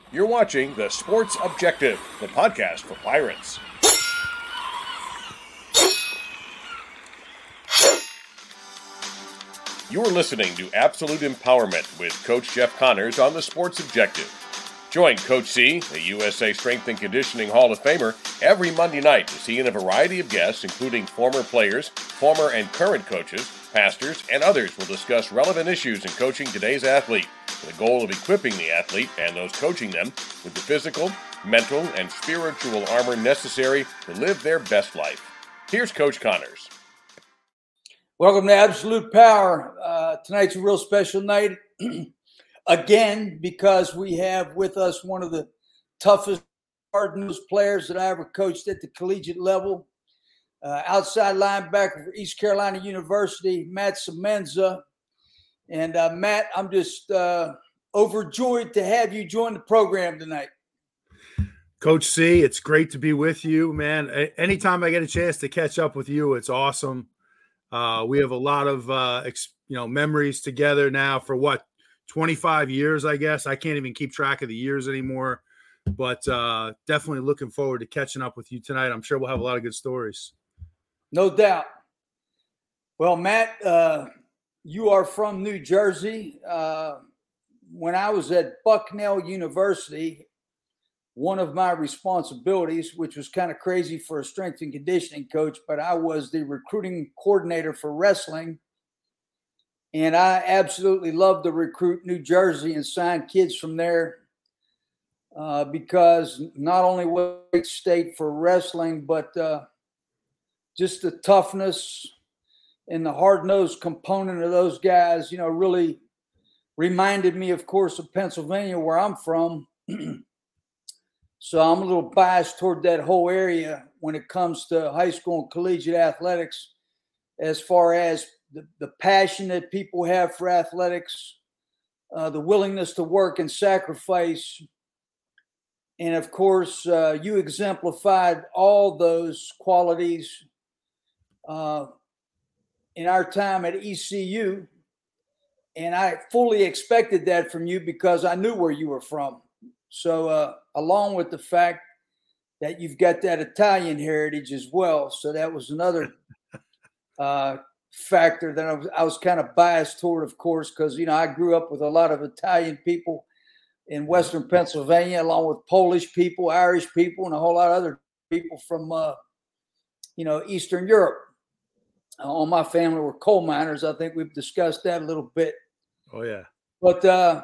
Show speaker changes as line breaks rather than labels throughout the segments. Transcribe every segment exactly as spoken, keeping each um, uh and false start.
You're watching The Sports Objective, the podcast for Pirates. You're listening to Absolute Empowerment with Coach Jeff Connors on The Sports Objective. Join Coach C, the U S A Strength and Conditioning Hall of Famer, every Monday night to see in a variety of guests, including former players, former and current coaches, pastors, and others will discuss relevant issues in coaching today's athlete, with the goal of equipping the athlete and those coaching them with the physical, mental, and spiritual armor necessary to live their best life. Here's Coach Connors.
Welcome to Absolute Power. Uh, tonight's a real special night. Again, because we have with us one of the toughest, hard-nosed players that I ever coached at the collegiate level, uh, outside linebacker for East Carolina University, Matt Semenza. And uh, Matt, I'm just uh, overjoyed to have you join the program tonight.
Coach C, it's great to be with you, man. Anytime I get a chance to catch up with you, it's awesome. Uh, we have a lot of uh, ex- you know memories together now for what, twenty-five years, I guess. I can't even keep track of the years anymore, but uh, definitely looking forward to catching up with you tonight. I'm sure we'll have a lot of good stories.
No doubt. Well, Matt, uh, you are from New Jersey. Uh, when I was at Bucknell University, one of my responsibilities, which was kind of crazy for a strength and conditioning coach, but I was the recruiting coordinator for wrestling. And I absolutely loved to recruit New Jersey and sign kids from there uh, because not only was it a great state for wrestling, but uh, just the toughness and the hard-nosed component of those guys, you know, really reminded me, of course, of Pennsylvania, where I'm from. So I'm a little biased toward that whole area when it comes to high school and collegiate athletics, as far as the, the passion that people have for athletics, uh, the willingness to work and sacrifice. And of course, uh, you exemplified all those qualities uh, in our time at E C U. And I fully expected that from you because I knew where you were from. So uh, along with the fact that you've got that Italian heritage as well. So that was another uh, factor that I was, I was kind of biased toward, of course, because, you know, I grew up with a lot of Italian people in Western Pennsylvania, along with Polish people, Irish people, and a whole lot of other people from, uh, you know, Eastern Europe. Uh, all my family were coal miners. I think we've discussed that a little bit.
Oh, yeah.
But uh,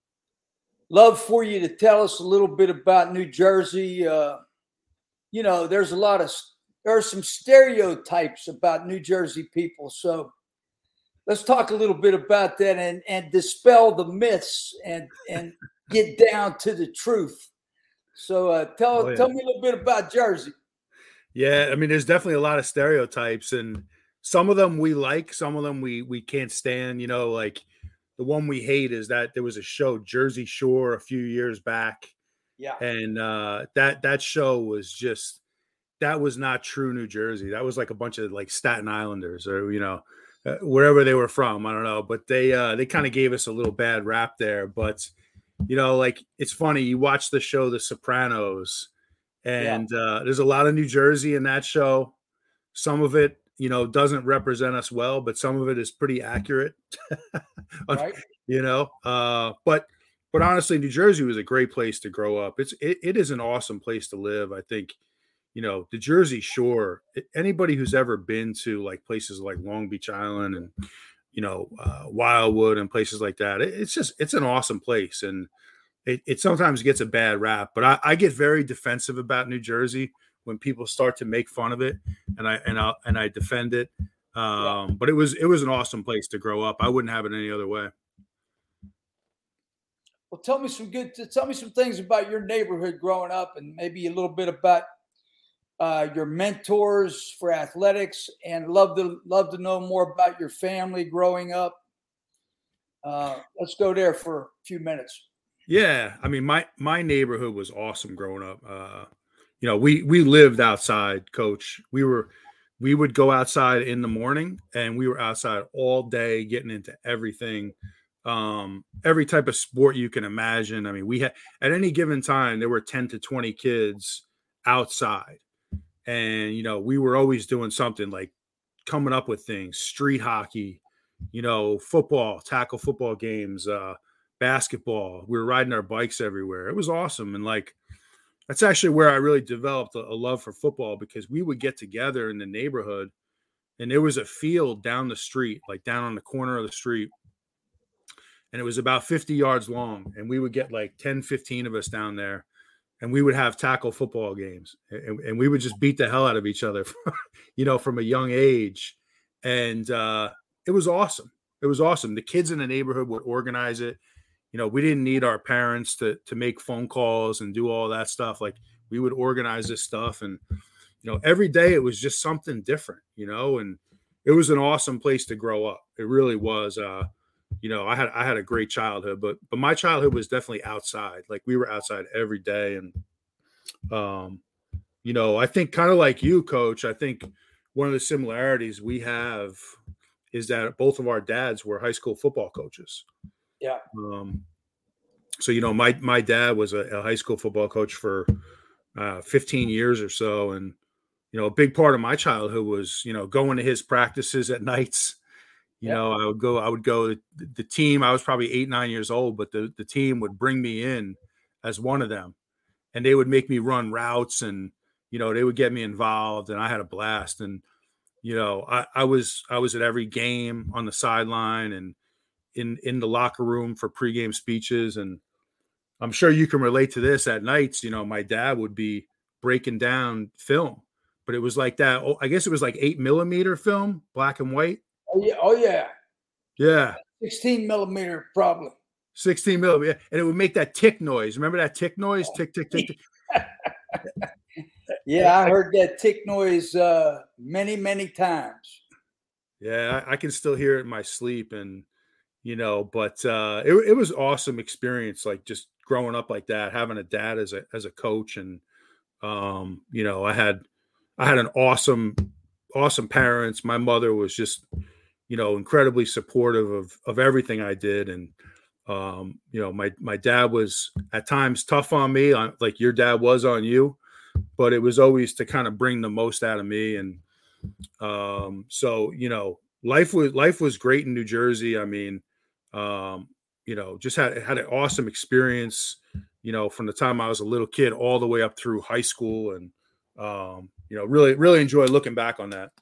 love for you to tell us a little bit about New Jersey. Uh, you know, there's a lot of There are some stereotypes about New Jersey people. So let's talk a little bit about that and, and dispel the myths and, and get down to the truth. So uh, tell,
oh, yeah.
tell me a little bit about Jersey.
Yeah, I mean, there's definitely a lot of stereotypes, and some of them we like, some of them we we can't stand. You know, like the one we hate is that there was a show, Jersey Shore, a few years back.
Yeah.
And uh, that that show was just, that was not true New Jersey. That was like a bunch of like Staten Islanders or, you know, uh, wherever they were from. I don't know. But they uh, they kind of gave us a little bad rap there. But, you know, like, it's funny. You watch the show The Sopranos, and yeah. uh, there's a lot of New Jersey in that show. Some of it, you know, doesn't represent us well, but some of it is pretty accurate,
right.
you know. Uh, but but honestly, New Jersey was a great place to grow up. It's it, it is an awesome place to live. I think, you know, the Jersey Shore, anybody who's ever been to like places like Long Beach Island and, you know, uh, Wildwood and places like that, it, it's just, it's an awesome place. And it, it sometimes gets a bad rap, but I, I get very defensive about New Jersey when people start to make fun of it, and I, and I, and I defend it. Um, yeah. But it was, it was an awesome place to grow up. I wouldn't have it any other way.
Well, tell me some good, tell me some things about your neighborhood growing up, and maybe a little bit about Uh, your mentors for athletics, and love to love to know more about your family growing up. Uh, let's go there for a few minutes.
Yeah, I mean, my my neighborhood was awesome growing up. Uh, you know, we we lived outside, Coach. We were we would go outside in the morning, and we were outside all day, getting into everything um, every type of sport you can imagine. I mean, we had at any given time there were ten to twenty kids outside, and you know we were always doing something like coming up with things, street hockey, you know, football, tackle football games, uh, basketball. We were riding our bikes everywhere. It was awesome, and like that's actually where I really developed a, a love for football because we would get together in the neighborhood, and there was a field down the street, like down on the corner of the street. And it was about fifty yards long. And we would get like ten, fifteen of us down there. And we would have tackle football games. And, and we would just beat the hell out of each other, you know, from a young age. And uh, it was awesome. It was awesome. The kids in the neighborhood would organize it. You know, we didn't need our parents to to make phone calls and do all that stuff. Like we would organize this stuff. And, you know, every day it was just something different, you know, and it was an awesome place to grow up. It really was. Uh, You know, I had I had a great childhood, but but my childhood was definitely outside. Like we were outside every day, and um, you know, I think kind of like you, Coach. I think one of the similarities we have is that both of our dads were high school football coaches.
Yeah.
Um, so you know, my my dad was a, a high school football coach for uh, fifteen years or so, and you know, a big part of my childhood was you know going to his practices at nights. You
Yep.
know, I would go, I would go, the, the team, I was probably eight, nine years old, but the, the team would bring me in as one of them and they would make me run routes and, you know, they would get me involved and I had a blast. And, you know, I, I was, I was at every game on the sideline and in, in the locker room for pregame speeches. And I'm sure you can relate to this at nights. You know, my dad would be breaking down film, but it was like that. Oh, I guess it was like eight millimeter film, black and white.
Oh yeah. Oh yeah.
Yeah.
sixteen millimeter probably.
sixteen millimeter. And it would make that tick noise. Remember that tick noise? Tick, tick, tick, tick.
Yeah, I heard that tick noise uh, many, many times.
Yeah, I, I can still hear it in my sleep. And, you know, but uh, it, it was awesome experience, like just growing up like that, having a dad as a as a coach. And, um, you know, I had I had an awesome, awesome parents. My mother was just, you know, incredibly supportive of of everything I did. And, um, you know, my, my dad was at times tough on me, on, like your dad was on you, but it was always to kind of bring the most out of me. And, um, so, you know, life was, life was great in New Jersey. I mean, um, you know, just had, had an awesome experience, you know, from the time I was a little kid all the way up through high school. And, um, you know, really, really enjoy looking back on that.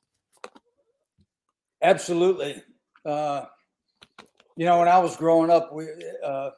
Absolutely. Uh, you know, when I was growing up, we, uh,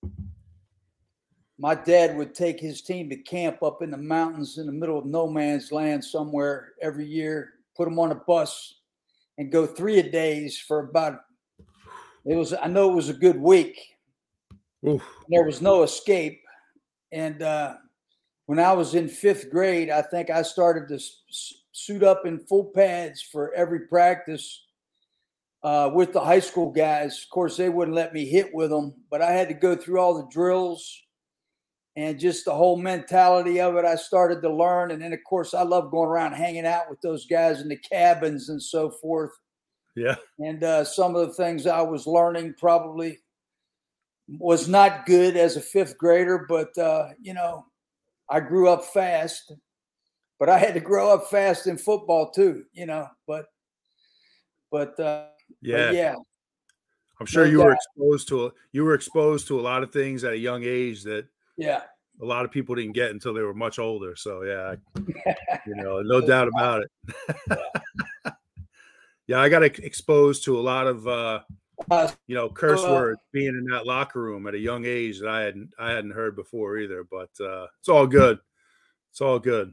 my dad would take his team to camp up in the mountains in the middle of no man's land somewhere every year, put them on a bus and go three a days for about, it was, I know it was a good week.
Oof.
There was no escape. And uh, when I was in fifth grade, I think I started to s- suit up in full pads for every practice uh, with the high school guys. Of course, they wouldn't let me hit with them, but I had to go through all the drills and just the whole mentality of it. I started to learn. And then, of course, I love going around hanging out with those guys in the cabins and so forth.
Yeah.
And uh, some of the things I was learning probably was not good as a fifth grader, but, uh, you know, I grew up fast, but I had to grow up fast in football too, you know, but, but, uh,
Yeah.
but yeah.
I'm sure
No
you were
doubt.
exposed to, a, you were exposed to a lot of things at a young age that
Yeah.
a lot of people didn't get until they were much older. So yeah, you know, no doubt about it. Yeah. I got ex- exposed to a lot of, uh,
Uh,
you know, curse
uh,
words being in that locker room at a young age that I hadn't, I hadn't heard before either, but, uh, it's all good. It's all good.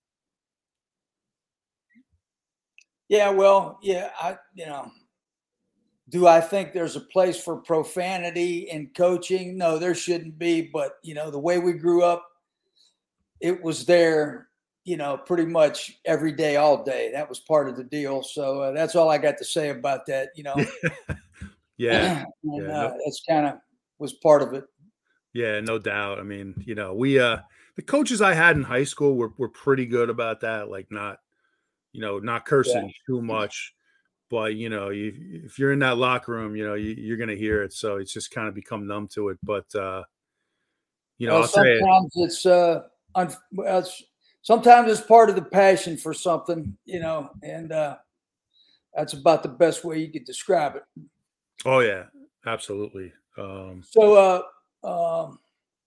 yeah. Well, yeah, I, you know, do I think there's a place for profanity in coaching? No, there shouldn't be. But, you know, the way we grew up, it was there, you know, pretty much every day, all day. That was part of the deal. So uh, that's all I got to say about that, you know.
Yeah.
and
Yeah,
uh,
no-
that's kind of was part of it.
Yeah, no doubt. I mean, you know, we, uh, the coaches I had in high school were, were pretty good about that. Like not, you know, not cursing too much. but you know, you, if you're in that locker room, you know, you, you're going to hear it. So it's just kind of become numb to it. But, uh, you know,
Well,
I'll tell you,
sometimes it's, uh, un- well, it's sometimes it's part of the passion for something, you know, and uh, that's about the best way you could describe it.
oh yeah, absolutely. Um,
So, uh, um,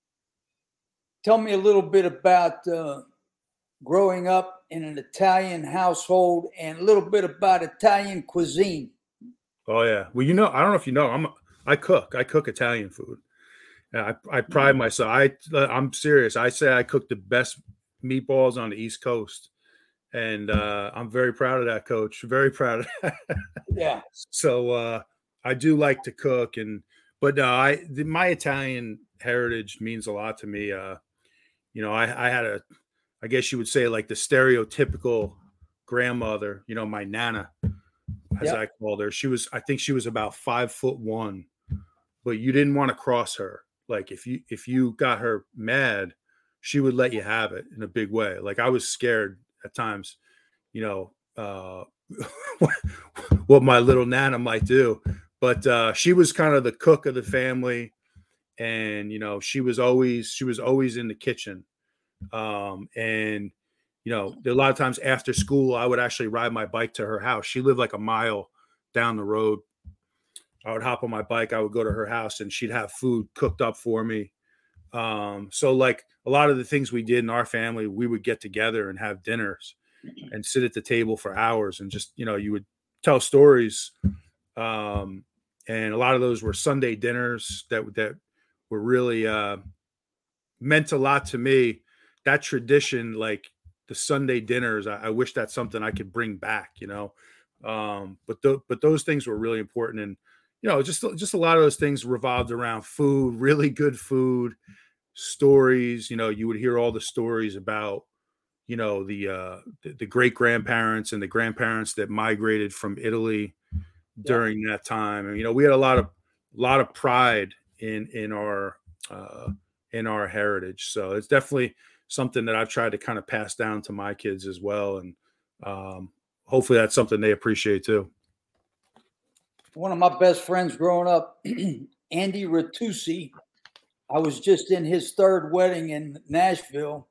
tell me a little bit about uh, growing up in an Italian household and a little bit about Italian cuisine.
oh yeah. Well, you know, I don't know if you know, I'm, I cook, I cook Italian food. And I, I pride myself. I, I'm serious. I say I cook the best meatballs on the East Coast. And uh, I'm very proud of that, Coach. Very proud of that.
Yeah.
So uh, I do like to cook, and but uh, I the, my Italian heritage means a lot to me. Uh, you know, I, I had a, I guess you would say like the stereotypical grandmother. You know, my nana, as
Yep.
I called her. She was, I think she was about five foot one, but you didn't want to cross her. Like if you if you got her mad, she would let you have it in a big way. Like I was scared at times, you know, uh, what my little nana might do. But uh, she was kind of the cook of the family, and you know, she was always she was always in the kitchen. Um, and you know, a lot of times after school, I would actually ride my bike to her house. She lived like a mile down the road. I would hop on my bike. I would go to her house, and she'd have food cooked up for me. Um, so like a lot of the things we did in our family, we would get together and have dinners and sit at the table for hours, and just, you know, you would tell stories. Um, and a lot of those were Sunday dinners that, that were really, uh, meant a lot to me. That tradition, like the Sunday dinners, I, I wish that's something I could bring back, you know? Um, but, th- but those things were really important. And, you know, just, just a lot of those things revolved around food, really good food, stories. You know, you would hear all the stories about, you know, the uh the, the great grandparents and the grandparents that migrated from Italy during yeah. that time. And you know, we had a lot of lot of pride in in our uh in our heritage. So it's definitely something that I've tried to kind of pass down to my kids as well. And um hopefully that's something they appreciate too.
One of my best friends growing up, Andy Ratusi, I was just in his third wedding in Nashville.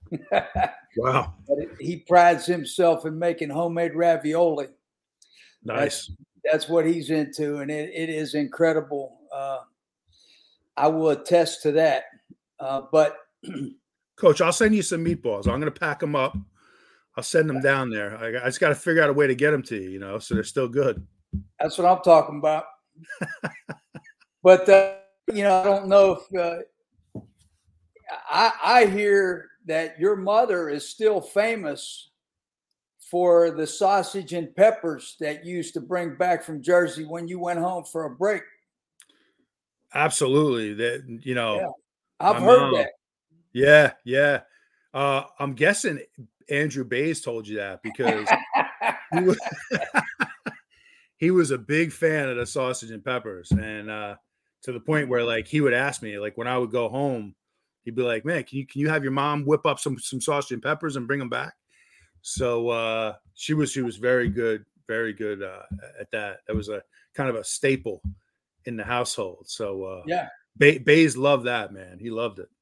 Wow.
But he prides himself in making homemade ravioli.
Nice.
That's, that's what he's into, and it, it is incredible. Uh, I will attest to that. Uh, but
Coach, I'll send you some meatballs. I'm going to pack them up. I'll send them down there. I, I just got to figure out a way to get them to you, you know, so they're still good.
That's what I'm talking about. But, uh, you know, I don't know if uh, I, I hear that your mother is still famous for the sausage and peppers that you used to bring back from Jersey when you went home for a break.
Absolutely. That, you know,
yeah. I've heard mom, that.
Yeah. Yeah. Uh, I'm guessing Andrew Bays told you that because he, was, he was a big fan of the sausage and peppers. And uh, to the point where like, he would ask me, like when I would go home, he'd be like, man, can you, can you have your mom whip up some, some sausage and peppers and bring them back? So uh, she was, she was very good, very good uh, at that. That was a kind of a staple in the household. So uh,
yeah,
Bay, Bays loved that, man. He loved it.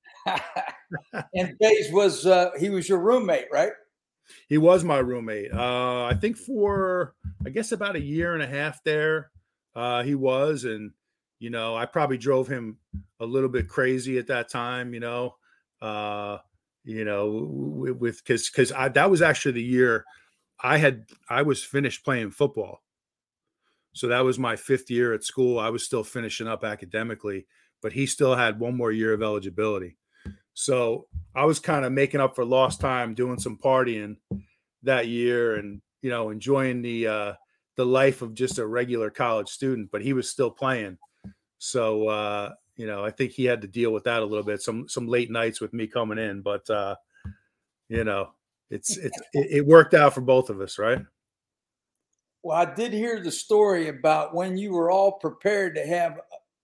And Bays was, uh, he was your roommate, right?
He was my roommate. Uh, I think for, I guess about a year and a half there, uh, he was. And, you know, I probably drove him a little bit crazy at that time, you know, uh, you know, with, cause, cause I, that was actually the year I had, I was finished playing football. So that was my fifth year at school. I was still finishing up academically, but he still had one more year of eligibility. So I was kind of making up for lost time, doing some partying that year and, you know, enjoying the, uh, the life of just a regular college student, but he was still playing. So, uh, you know, I think he had to deal with that a little bit, some, some late nights with me coming in, but, uh, you know, it's, it's, it, it worked out for both of us. Right.
Well, I did hear the story about when you were all prepared to have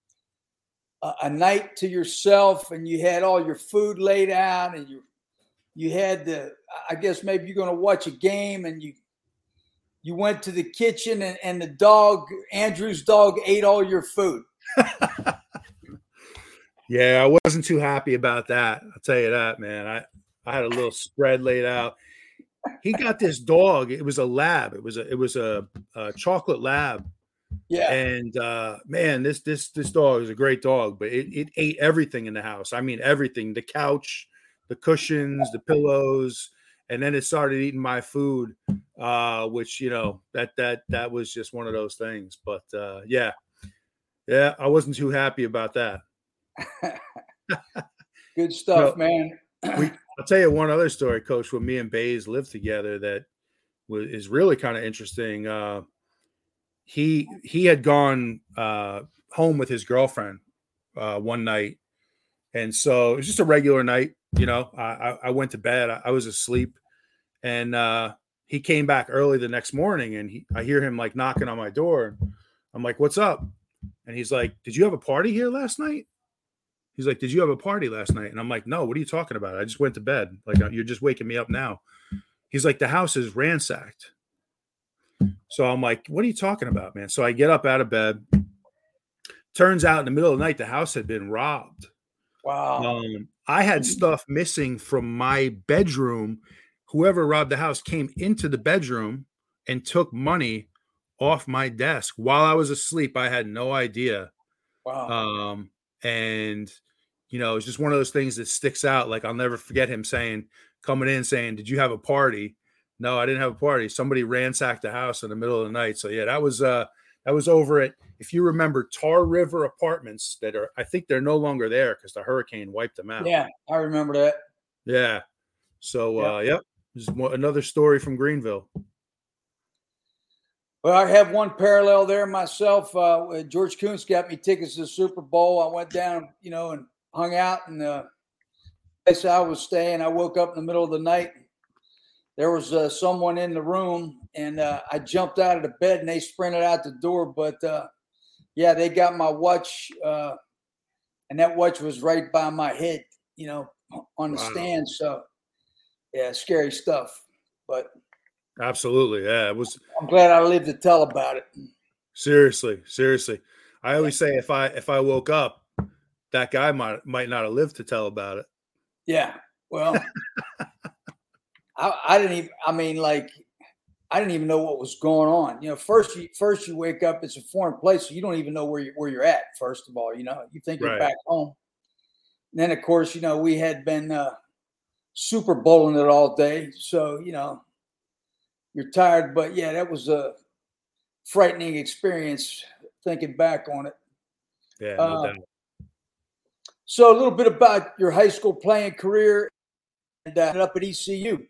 a, a night to yourself and you had all your food laid out and you, you had the, I guess maybe you're going to watch a game and you, you went to the kitchen and, and the dog, Andrew's dog, ate all your food.
Yeah, I wasn't too happy about that. I'll tell you that, man. I, I had a little spread laid out. He got this dog. It was a lab. It was a it was a, a chocolate lab.
Yeah.
And uh, man, this this this dog is a great dog, but it, it ate everything in the house. I mean, everything: the couch, the cushions, the pillows, and then it started eating my food, uh, which you know that that that was just one of those things. But uh, yeah, yeah, I wasn't too happy about that.
Good stuff,
you know,
man.
we, I'll tell you one other story, Coach. When me and Bays lived together, that was is really kind of interesting. Uh, he he had gone uh, home with his girlfriend uh, one night, and so it was just a regular night. You know, I, I went to bed. I, I was asleep, and uh, he came back early the next morning, and he, I hear him like knocking on my door. I'm like, "What's up?" And he's like, "Did you have a party here last night?" He's like, "Did you have a party last night?" And I'm like, "No, what are you talking about? I just went to bed. Like, you're just waking me up now." He's like, "The house is ransacked." So I'm like, "What are you talking about, man?" So I get up out of bed. Turns out in the middle of the night, the house had been robbed.
Wow.
Um, I had stuff missing from my bedroom. Whoever robbed the house came into the bedroom and took money off my desk while I was asleep. I had no idea.
Wow.
Um, and you know, it's just one of those things that sticks out. Like, I'll never forget him saying, coming in saying, "Did you have a party?" No, I didn't have a party. Somebody ransacked the house in the middle of the night. So yeah, that was uh that was over at, if you remember, Tar River Apartments, that are, I think they're no longer there because the hurricane wiped them out.
Yeah, I remember that.
Yeah. So uh yep. This is another story from Greenville.
Well, I have one parallel there myself. Uh, George Kuntz got me tickets to the Super Bowl. I went down, you know, and hung out in the place I was staying. I woke up in the middle of the night. There was uh, someone in the room, and uh, I jumped out of the bed, and they sprinted out the door. But, uh, yeah, they got my watch, uh, and that watch was right by my head, you know, on the
Wow.
stand. So, yeah, scary stuff. But
absolutely, yeah, it was.
I'm glad I lived to tell about it.
Seriously, seriously. I always say if I if I woke up, that guy might might not have lived to tell about it.
Yeah. Well, I, I didn't even, I mean, like, I didn't even know what was going on. You know, first you first you wake up, it's a foreign place, so you don't even know where you where you're at, first of all. You know, you think you're
Right.
back home. And then of course, you know, we had been uh, Super Bowling it all day. So, you know, you're tired, but yeah, that was a frightening experience thinking back on it.
Yeah, no
Uh,
doubt.
So a little bit about your high school playing career and uh, up at E C U.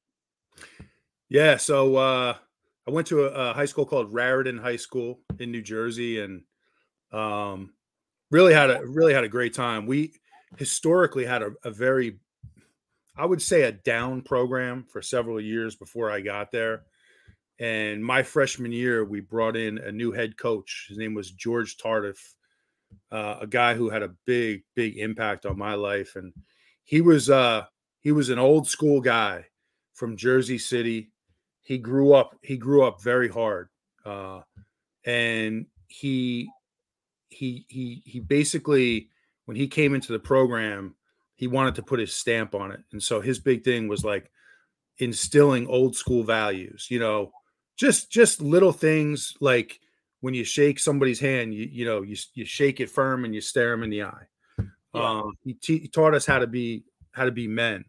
Yeah, so uh, I went to a, a high school called Raritan High School in New Jersey, and um, really had a really had a great time. We historically had a, a very, I would say, a down program for several years before I got there. And my freshman year, we brought in a new head coach. His name was George Tardif, uh, a guy who had a big, big impact on my life. And he was uh, he was an old school guy from Jersey City. He grew up. He grew up very hard, uh, and he he he he basically, when he came into the program, he wanted to put his stamp on it. And so his big thing was like instilling old school values. You know, just just little things like when you shake somebody's hand, you you know you you shake it firm and you stare them in the eye.
Yeah.
Um, he, te- he taught us how to be how to be men,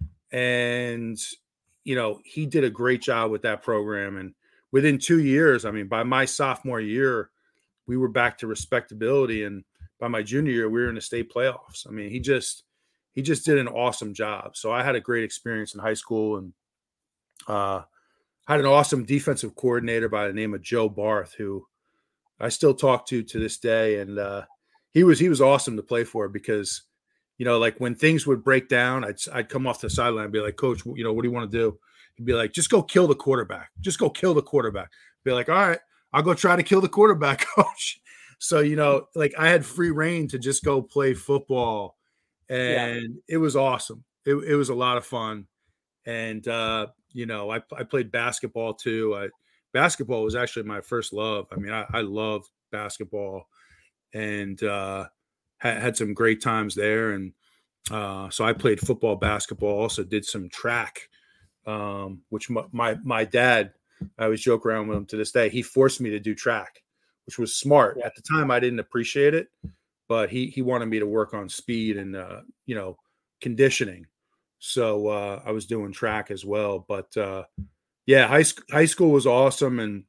and you know he did a great job with that program. And within two years, I mean, by my sophomore year, we were back to respectability, and by my junior year, we were in the state playoffs. I mean, he just he just did an awesome job. So I had a great experience in high school, and uh, had an awesome defensive coordinator by the name of Joe Barth, who I still talk to to this day. And uh, he was he was awesome to play for, because, you know, like when things would break down, I'd I'd come off the sideline and be like, "Coach, you know, what do you want to do?" He'd be like, "Just go kill the quarterback. Just go kill the quarterback." Be like, "All right, I'll go try to kill the quarterback, coach." So, you know, like I had free reign to just go play football, and yeah. It was awesome. It, it was a lot of fun. And, uh, you know, I, I played basketball too. I basketball was actually my first love. I mean, I, I love basketball, and uh, had, had some great times there. And uh, so I played football, basketball, also did some track, um, which my, my, my dad, I always joke around with him to this day. He forced me to do track, which was smart. At the time, I didn't appreciate it, but he, he wanted me to work on speed and, uh, you know, conditioning. So uh, I was doing track as well. But uh, yeah, high, sc- high school was awesome. And,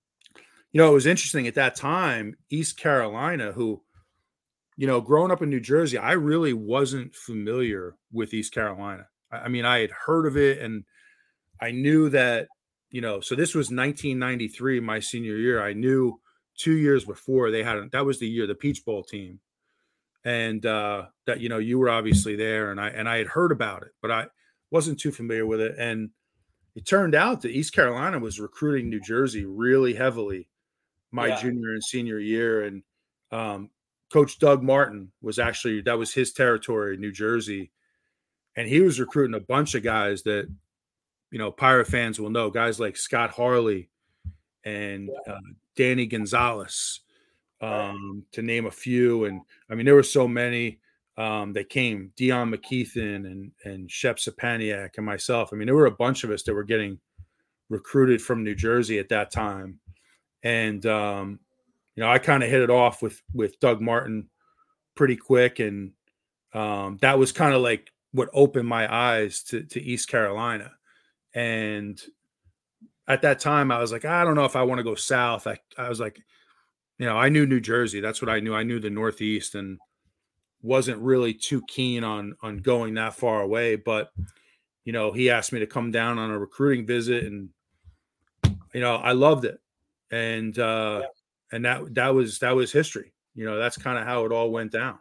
you know, it was interesting at that time, East Carolina, who, you know, growing up in New Jersey, I really wasn't familiar with East Carolina. I, I mean, I had heard of it, and I knew that, you know, so this was nineteen ninety-three, my senior year. I knew two years before they had, that was the year, the Peach Bowl team. And uh, that, you know, you were obviously there, and I, and I had heard about it, but I wasn't too familiar with it. And it turned out that East Carolina was recruiting New Jersey really heavily my
Yeah.
junior and senior year. And um, Coach Doug Martin was actually, that was his territory, New Jersey. And he was recruiting a bunch of guys that, you know, Pirate fans will know, guys like Scott Harley and
Yeah.
uh, Danny Gonzalez, um, to name a few. And I mean, there were so many um, that came, Dion McKeithen and, and Shep Sapaniak and myself. I mean, there were a bunch of us that were getting recruited from New Jersey at that time. And, um, you know, I kind of hit it off with, with Doug Martin pretty quick. And um, that was kind of like what opened my eyes to, to East Carolina. And at that time I was like, I don't know if I want to go south. I, I was like, you know, I knew New Jersey. That's what I knew. I knew the Northeast, and wasn't really too keen on, on going that far away. But, you know, he asked me to come down on a recruiting visit, and, you know, I loved it. And, uh,
Yeah.
and that, that was, that was history. You know, that's kind of how it all went down.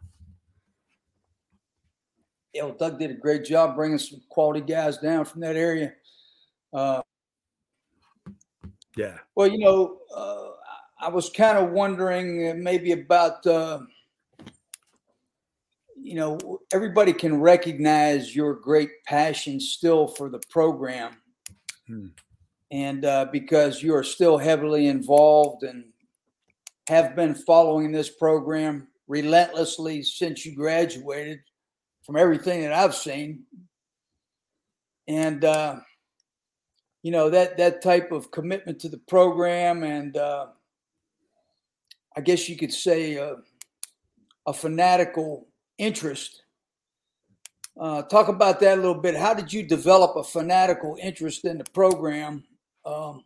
Yeah, well, Doug did a great job bringing some quality guys down from that area. Uh,
yeah.
Well, you know, uh, I was kind of wondering maybe about, uh, you know, everybody can recognize your great passion still for the program.
Hmm.
And uh, because you are still heavily involved and have been following this program relentlessly since you graduated, from everything that I've seen. And, uh, you know, that, that type of commitment to the program, and uh, I guess you could say uh, a fanatical interest. Uh, talk about that a little bit. How did you develop a fanatical interest in the program? Um,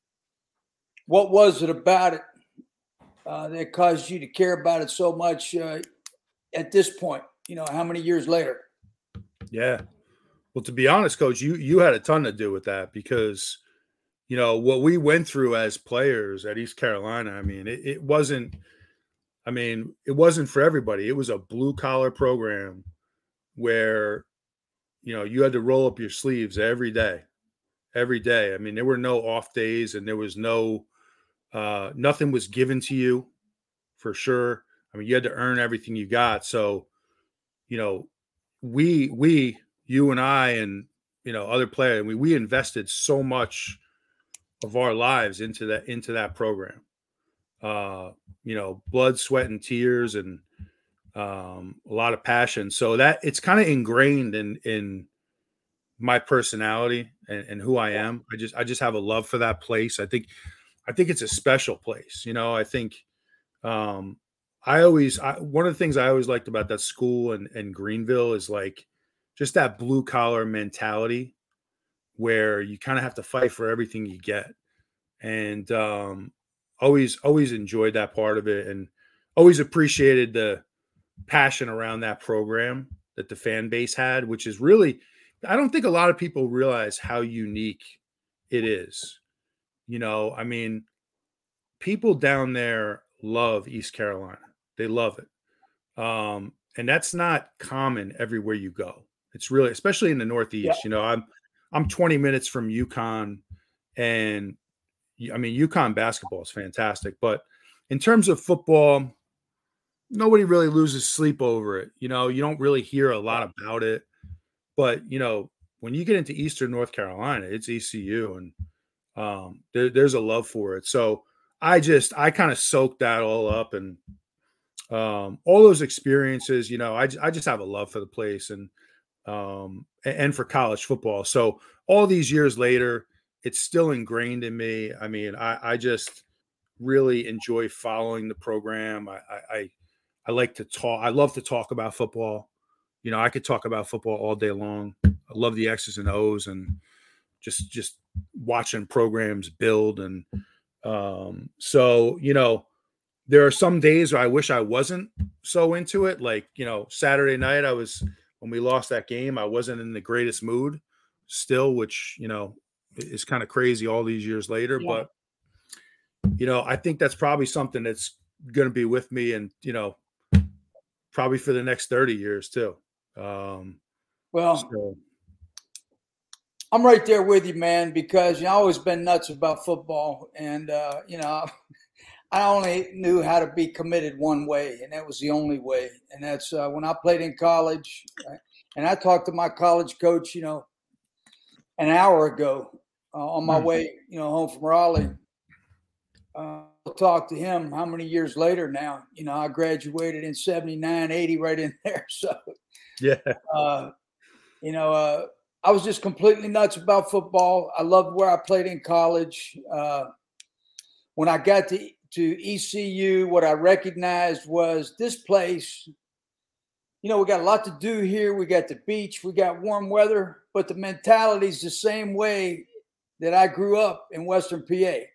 what was it about it uh, that caused you to care about it so much uh, at this point? You know, how many years later?
Yeah. Well, to be honest, Coach, you you had a ton to do with that, because, you know, what we went through as players at East Carolina, I mean, it, it wasn't, I mean, it wasn't for everybody. It was a blue collar program where, you know, you had to roll up your sleeves every day, every day. I mean, there were no off days, and there was no, uh, nothing was given to you, for sure. I mean, you had to earn everything you got. So, you know, we, we, you and I, and, you know, other players, we, we invested so much of our lives into that, into that program, uh, you know, blood, sweat, and tears, and um, a lot of passion. So that it's kind of ingrained in, in my personality and, and who I am. I just, I just have a love for that place. I think, I think it's a special place. You know, I think, um, I always, I, one of the things I always liked about that school and, and Greenville is like just that blue collar mentality where you kind of have to fight for everything you get. And um, always, always enjoyed that part of it, and always appreciated the passion around that program that the fan base had, which is really, I don't think a lot of people realize how unique it is. You know, I mean, people down there love East Carolina. They love it. Um, and that's not common everywhere you go. It's really, especially in the Northeast,
Yeah.
you know, I'm, I'm twenty minutes from UConn, and I mean, UConn basketball is fantastic, but in terms of football, nobody really loses sleep over it. You know, you don't really hear a lot about it, but you know, when you get into Eastern North Carolina, it's E C U, and um, there, there's a love for it. So I just, I kind of soaked that all up, and um, all those experiences, you know, I, I just have a love for the place, and, um, and for college football. So all these years later, it's still ingrained in me. I mean, I, I just really enjoy following the program. I, I, I like to talk. I love to talk about football. You know, I could talk about football all day long. I love the X's and O's, and just, just watching programs build. And um, so, you know, there are some days where I wish I wasn't so into it. Like, you know, Saturday night, I was, when we lost that game, I wasn't in the greatest mood still, which, you know, is kind of crazy all these years later. Yeah. But, you know, I think that's probably something that's going to be with me, and, you know, probably for the next thirty years too. Um,
well, so. I'm right there with you, man, because, you know, I've always been nuts about football, and, uh, you know, I only knew how to be committed one way, and that was the only way. And that's uh, when I played in college. Right? And I talked to my college coach, you know, an hour ago uh, on my way, you know, home from Raleigh. Uh, I'll talk to him how many years later now. You know, I graduated in seventy-nine, eighty, right in there. So,
yeah,
uh, you know, uh, I was just completely nuts about football. I loved where I played in college. Uh, when I got to to E C U, what I recognized was this place, you know, we got a lot to do here. We got the beach, we got warm weather, but the mentality is the same way that I grew up in Western P A.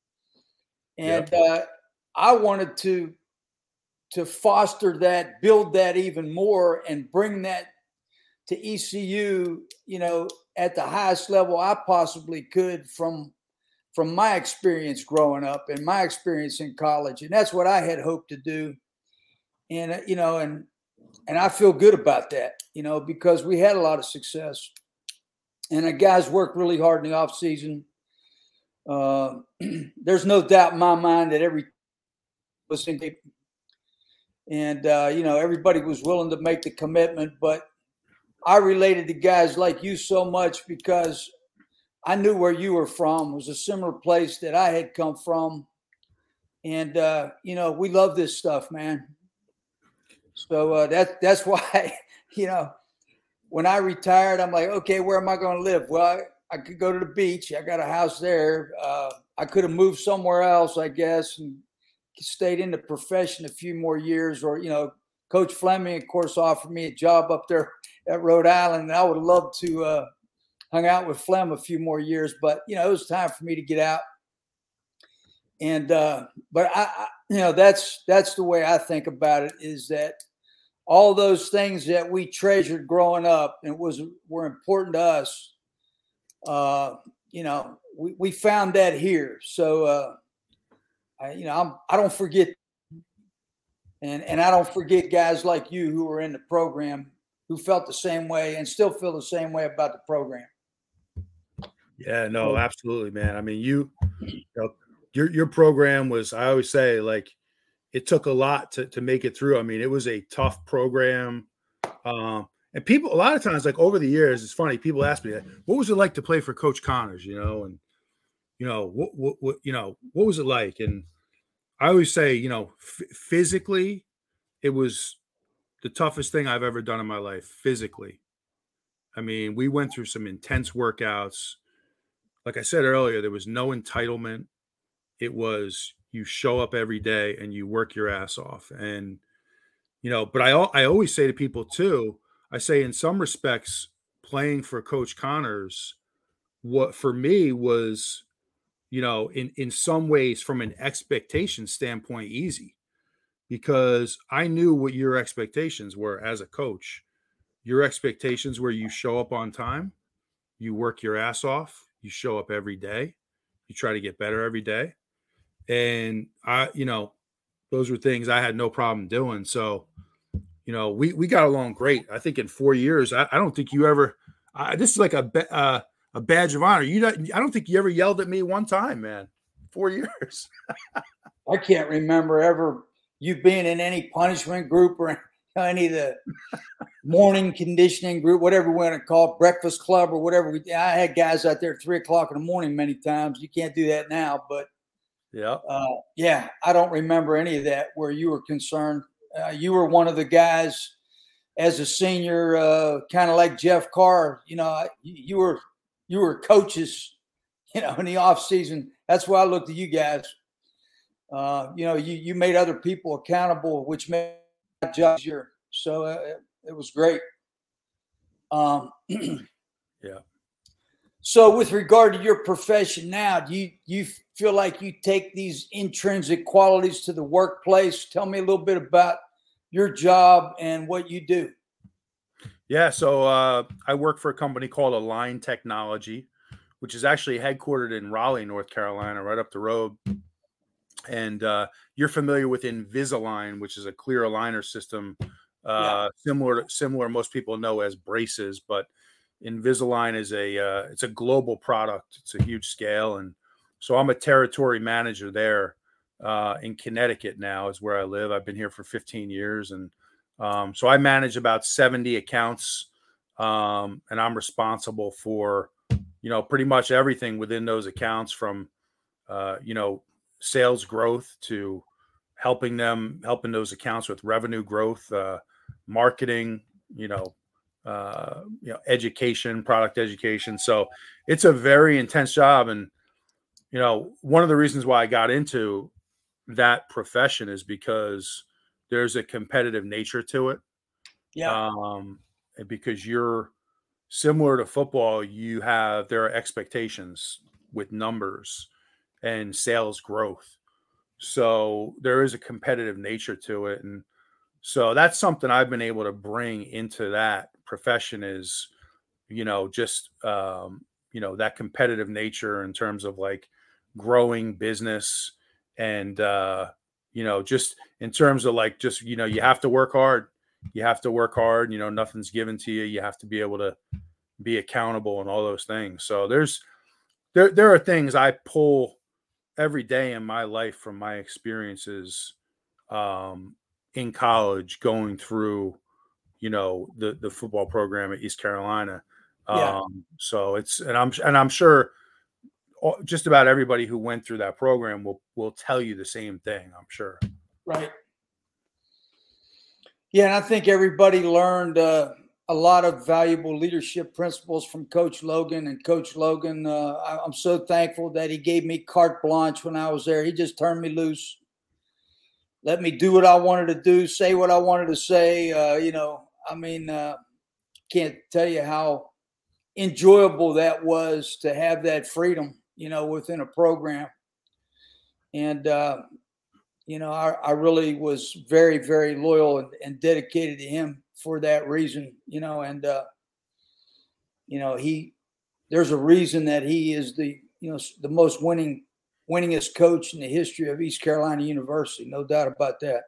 And yep. uh, I wanted to, to foster that, build that even more, and bring that to E C U, you know, at the highest level I possibly could from from my experience growing up and my experience in college. And that's what I had hoped to do. And, uh, you know, and, and I feel good about that, you know, because we had a lot of success, and the guys worked really hard in the off season. Uh, there's no doubt in my mind that every was in the, and, uh, you know, everybody was willing to make the commitment, but I related to guys like you so much because I knew where you were from. It was a similar place that I had come from. And, uh, you know, we love this stuff, man. So uh, that, that's why, you know, when I retired, I'm like, okay, where am I going to live? Well, I, I could go to the beach. I got a house there. Uh, I could have moved somewhere else, I guess, and stayed in the profession a few more years. Or, you know, Coach Fleming, of course, offered me a job up there at Rhode Island. And I would love to uh, hung out with Flem a few more years, but, you know, it was time for me to get out. And, uh, but I, I, you know, that's, that's the way I think about it, is that all those things that we treasured growing up and was, were important to us, uh, you know, we, we found that here. So, uh, I, you know, I'm, I don't forget, and, and I don't forget guys like you who were in the program who felt the same way and still feel the same way about the program.
Yeah, no, absolutely, man. I mean, you, you know, your your program was, I always say, like, it took a lot to to make it through. I mean, it was a tough program. Um, and people, a lot of times, like over the years, it's funny, people ask me, what was it like to play for Coach Connors, you know, and, you know, what, what, what you know, what was it like? And I always say, you know, f- physically, it was the toughest thing I've ever done in my life, physically. I mean, we went through some intense workouts. Like I said earlier, there was no entitlement. It was, you show up every day and you work your ass off. And, you know, but I, I always say to people too, I say in some respects, playing for Coach Connors, what for me was, you know, in, in some ways from an expectation standpoint, easy, because I knew what your expectations were as a coach. Your expectations were you show up on time, you work your ass off, you show up every day, you try to get better every day. And I, you know, those were things I had no problem doing. So, you know, we, we got along great. I think in four years, I, I don't think you ever, uh, this is like a, uh, a badge of honor. You don't, I don't think you ever yelled at me one time, man. Four years.
I can't remember ever you being in any punishment group or any of the morning conditioning group, whatever we want to call it, breakfast club or whatever. We, I had guys out there at three o'clock in the morning many times. You can't do that now, but
yeah,
uh, yeah, I don't remember any of that where you were concerned. Uh, you were one of the guys as a senior, uh, kind of like Jeff Carr. You know, you, you were you were coaches, you know, in the off season. That's why I looked at you guys. Uh, you know, you you made other people accountable, which made my job easier. So uh, it was great. Um,
yeah.
So with regard to your profession now, do you, you feel like you take these intrinsic qualities to the workplace? Tell me a little bit about your job and what you do.
Yeah. So uh, I work for a company called Align Technology, which is actually headquartered in Raleigh, North Carolina, right up the road. And uh, you're familiar with Invisalign, which is a clear aligner system. Uh, yeah. Similar, similar. Most people know as braces, but Invisalign is a uh, it's a global product. It's a huge scale, and so I'm a territory manager there uh, in Connecticut. Now is where I live. I've been here for fifteen years, and um, so I manage about seventy accounts, um, and I'm responsible for you know pretty much everything within those accounts, from uh, you know sales growth to helping them helping those accounts with revenue growth. Uh, marketing, you know, uh, you know, education, product education. So it's a very intense job. And, you know, one of the reasons why I got into that profession is because there's a competitive nature to it.
Yeah.
Um, and because you're similar to football, you have, there are expectations with numbers and sales growth. So there is a competitive nature to it. And so that's something I've been able to bring into that profession is, you know, just, um, you know, that competitive nature in terms of like growing business and, uh, you know, just in terms of like, just, you know, you have to work hard. You have to work hard. You know, nothing's given to you. You have to be able to be accountable and all those things. So there's, there, there are things I pull every day in my life from my experiences, um, in college, going through, you know, the, the football program at East Carolina.
Yeah.
Um, so it's, and I'm, and I'm sure just about everybody who went through that program will, will tell you the same thing. I'm sure.
Right. Yeah. And I think everybody learned uh, a lot of valuable leadership principles from Coach Logan. And Coach Logan, uh, I, I'm so thankful that he gave me carte blanche when I was there. He just turned me loose. Let me do what I wanted to do, say what I wanted to say. Uh, you know, I mean, uh, can't tell you how enjoyable that was to have that freedom, you know, within a program. And, uh, you know, I, I really was very, very loyal and, and dedicated to him for that reason, you know, and, uh, you know, he, there's a reason that he is the, you know, the most winning winningest coach in the history of East Carolina University. No doubt about that.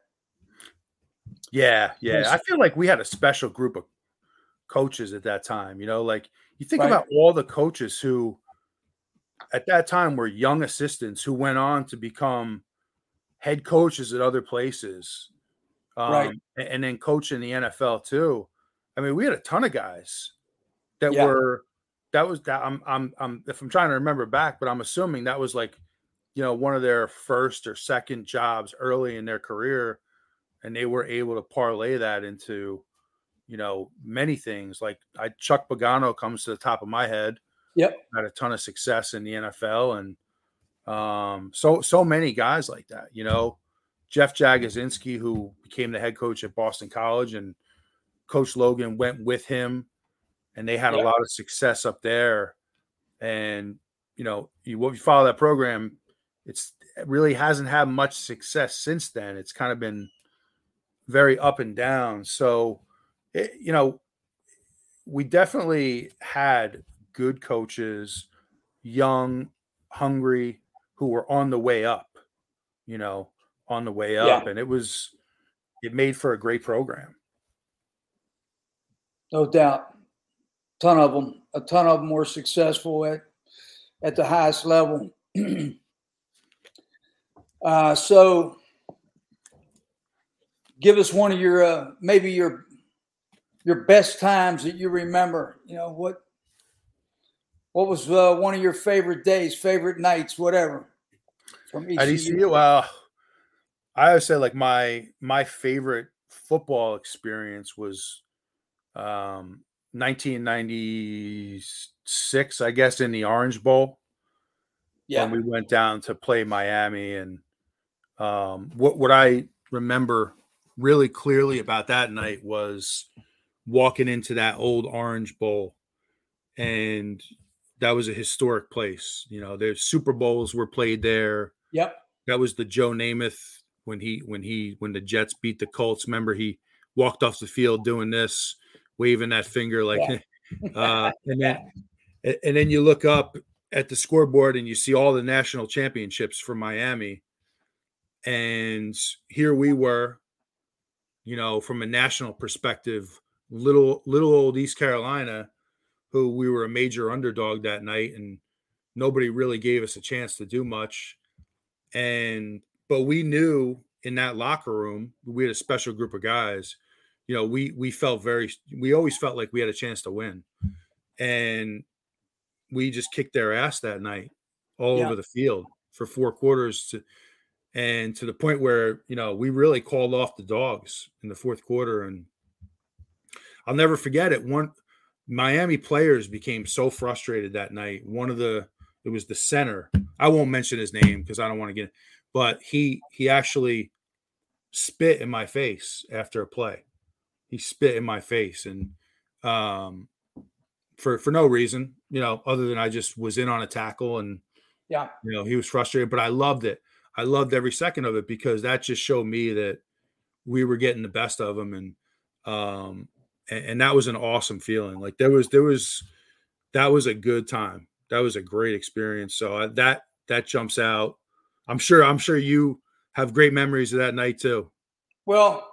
Yeah. Yeah. I feel like we had a special group of coaches at that time, you know, like you think
Right.
about all the coaches who at that time were young assistants who went on to become head coaches at other places. Um,
Right.
and then coach in the N F L too. I mean, we had a ton of guys that
Yeah.
were, that was that I'm, I'm, I'm, if I'm trying to remember back, but I'm assuming that was like, you know, one of their first or second jobs early in their career. And they were able to parlay that into, you know, many things. Like I, Chuck Pagano comes to the top of my head.
Yep.
Had a ton of success in the N F L. And um, so, so many guys like that, you know, Jeff Jagosinski, who became the head coach at Boston College, and Coach Logan went with him, and they had
Yep.
a lot of success up there. And, you know, you, if you follow that program, it's, it really hasn't had much success since then. It's kind of been very up and down. So, it, you know, we definitely had good coaches, young, hungry, who were on the way up, you know, on the way up.
Yeah.
And it was, it made for a great program.
No doubt. A ton of them, a ton of them were successful at, at the highest level. uh, so give us one of your uh, maybe your your best times that you remember. You know what what was uh, one of your favorite days, favorite nights, whatever from
At
E C U?
E C U, uh, I would say like my my favorite football experience was um, nineteen ninety-six, I guess, in the Orange Bowl
Yeah,
when we went down to play Miami. And um, what what I remember really clearly about that night was walking into that old Orange Bowl, and that was a historic place. You know, there's Super Bowls were played there.
yep,
That was the Joe Namath when he when he when the Jets beat the Colts. Remember, he walked off the field doing this, waving that finger like,
yeah.
uh, and then and then you look up at the scoreboard and you see all the national championships for Miami, and here we were, you know, from a national perspective, little little old East Carolina, who we were a major underdog that night, and nobody really gave us a chance to do much. And but we knew in that locker room, we had a special group of guys. You know, we we felt very we always felt like we had a chance to win. And we just kicked their ass that night all
Yeah.
over the field for four quarters to and to the point where, you know, we really called off the dogs in the fourth quarter. And I'll never forget it. One Miami players became so frustrated that night. One of the it was the center. I won't mention his name because I don't want to get, but he he actually spit in my face after a play. He spit in my face, and um, for for no reason, you know, other than I just was in on a tackle, and
Yeah.
you know he was frustrated. But I loved it. I loved every second of it because that just showed me that we were getting the best of them, and um, and, and that was an awesome feeling. Like there was there was that was a good time. That was a great experience. So I, that that jumps out. I'm sure. I'm sure you have great memories of that night too.
Well,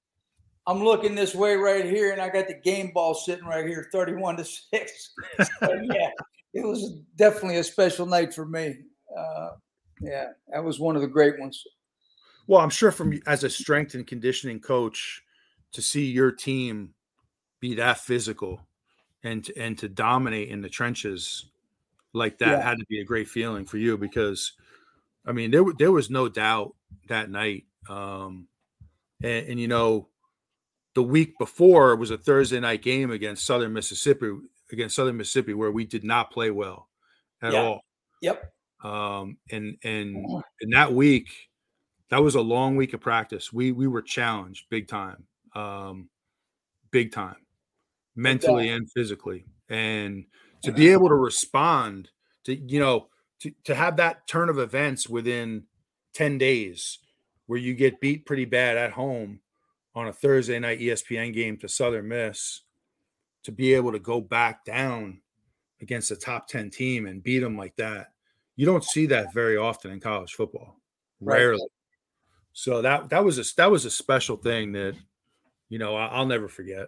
I'm looking this way right here, and I got the game ball sitting right here, thirty-one to six. So, yeah, it was definitely a special night for me. Uh, yeah, that was one of the great ones.
Well, I'm sure from as a strength and conditioning coach to see your team be that physical and and to dominate in the trenches like that
Yeah.
had to be a great feeling for you because, I mean, there there was no doubt that night. Um, and, and you know, the week before was a Thursday night game against Southern Mississippi against Southern Mississippi where we did not play well at
Yeah.
all.
Yep.
Um, and and in that week, that was a long week of practice. We we were challenged big time, um, big time, mentally and physically, and to be able to respond to you know to to have that turn of events within ten days, where you get beat pretty bad at home on a Thursday night E S P N game to Southern Miss, to be able to go back down against a top ten team and beat them like that. You don't see that very often in college football. Rarely. Right. So that that was a that was a special thing that, you know, I'll never forget.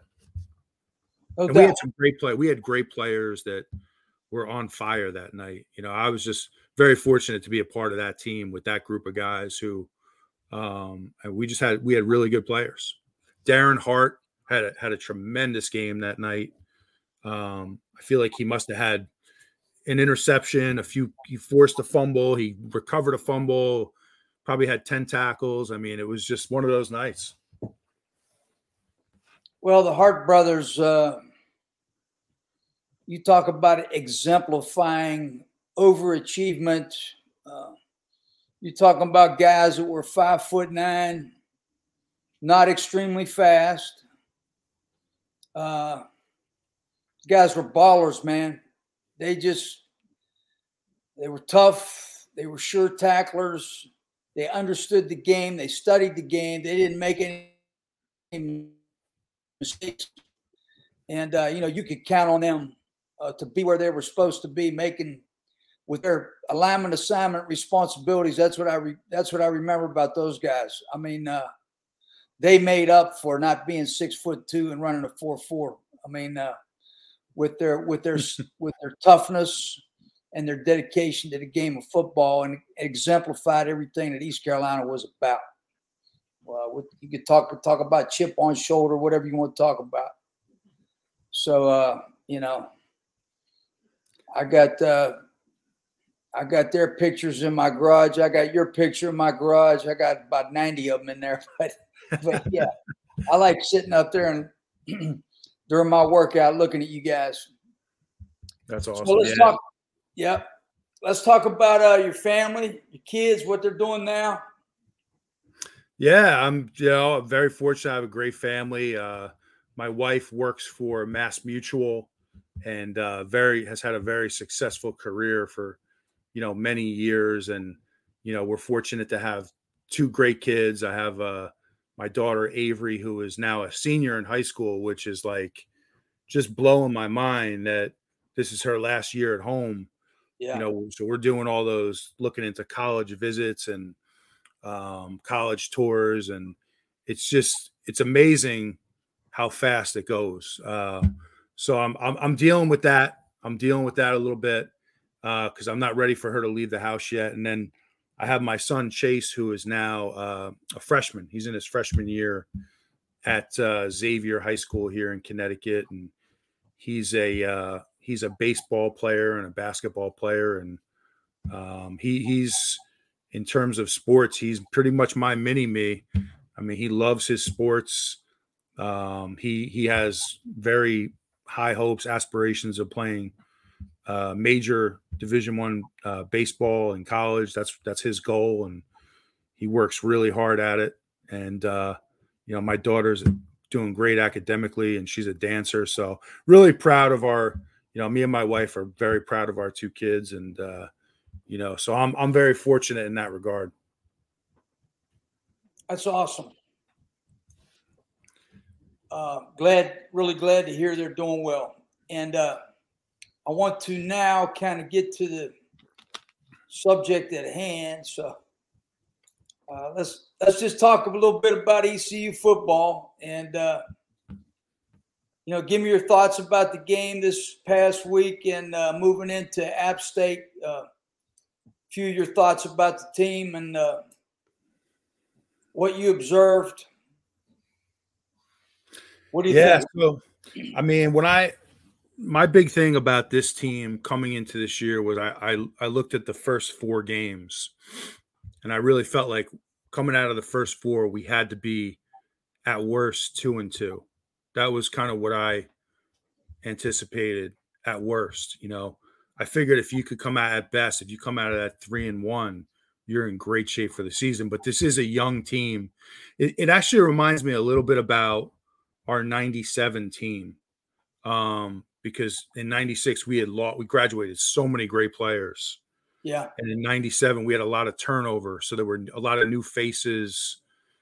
No
and we had some great play. We had great players that were on fire that night. You know, I was just very fortunate to be a part of that team with that group of guys who, um, and we just had we had really good players. Darren Hart had a, had a tremendous game that night. Um, I feel like he must have had an interception, a few. He forced a fumble. He recovered a fumble. Probably had ten tackles. I mean, it was just one of those nights.
Well, the Hart brothers, uh, you talk about exemplifying overachievement. Uh, you're talking about guys that were five foot nine, not extremely fast. Uh, guys were ballers, man. They just, they were tough. They were sure tacklers. They understood the game. They studied the game. They didn't make any mistakes. And, uh, you know, you could count on them uh, to be where they were supposed to be, making with their alignment assignment responsibilities. That's what I re- that's what I remember about those guys. I mean, uh, they made up for not being six foot two and running a four four. I mean, uh, with their with their with their toughness and their dedication to the game of football, and exemplified everything that East Carolina was about. Well, what, you could talk talk about chip on shoulder, whatever you want to talk about. So, uh, you know, I got uh, I got their pictures in my garage. I got your picture in my garage. I got about ninety of them in there. But, but yeah, I like sitting up there and during my workout looking at you guys.
That's awesome.
So let's
yeah.
talk. Yep. Let's talk about uh, your family, your kids, what they're doing now.
Yeah, I'm you know very fortunate. I have a great family. Uh, my wife works for Mass Mutual, and uh, very has had a very successful career for you know many years. And you know we're fortunate to have two great kids. I have uh, my daughter Avery, who is now a senior in high school, which is like just blowing my mind that this is her last year at home.
Yeah.
You know, so we're doing all those looking into college visits and um, college tours, and it's just it's amazing how fast it goes. Uh, so I'm, I'm I'm dealing with that. I'm dealing with that a little bit because uh, I'm not ready for her to leave the house yet. And then I have my son Chase, who is now uh, a freshman. He's in his freshman year at uh, Xavier High School here in Connecticut, and he's a uh, he's a baseball player and a basketball player, and um, he he's in terms of sports, he's pretty much my mini me. I mean, he loves his sports. Um, he he has very high hopes, aspirations of playing uh, major Division One uh, baseball in college. That's that's his goal, and he works really hard at it. And uh, you know, my daughter's doing great academically, and she's a dancer. So really proud of our. You know, me and my wife are very proud of our two kids, and uh, you know, so I'm I'm very fortunate in that regard.
That's awesome. Uh, glad, really glad to hear they're doing well. And uh, I want to now kind of get to the subject at hand. So uh, let's let's just talk a little bit about E C U football, and uh, you know, give me your thoughts about the game this past week and uh, moving into App State. Uh, few of your thoughts about the team and uh, what you observed. What do you
yeah,
think?
So, I mean, when I my big thing about this team coming into this year was I, I I looked at the first four games, and I really felt like coming out of the first four, we had to be at worst two and two. That was kind of what I anticipated at worst. You know, I figured if you could come out at best, if you come out of that three and one, you're in great shape for the season. But this is a young team. It, it actually reminds me a little bit about our ninety-seven team, um, because in ninety-six we had lost, we graduated so many great players.
Yeah.
And in ninety-seven we had a lot of turnover, so there were a lot of new faces,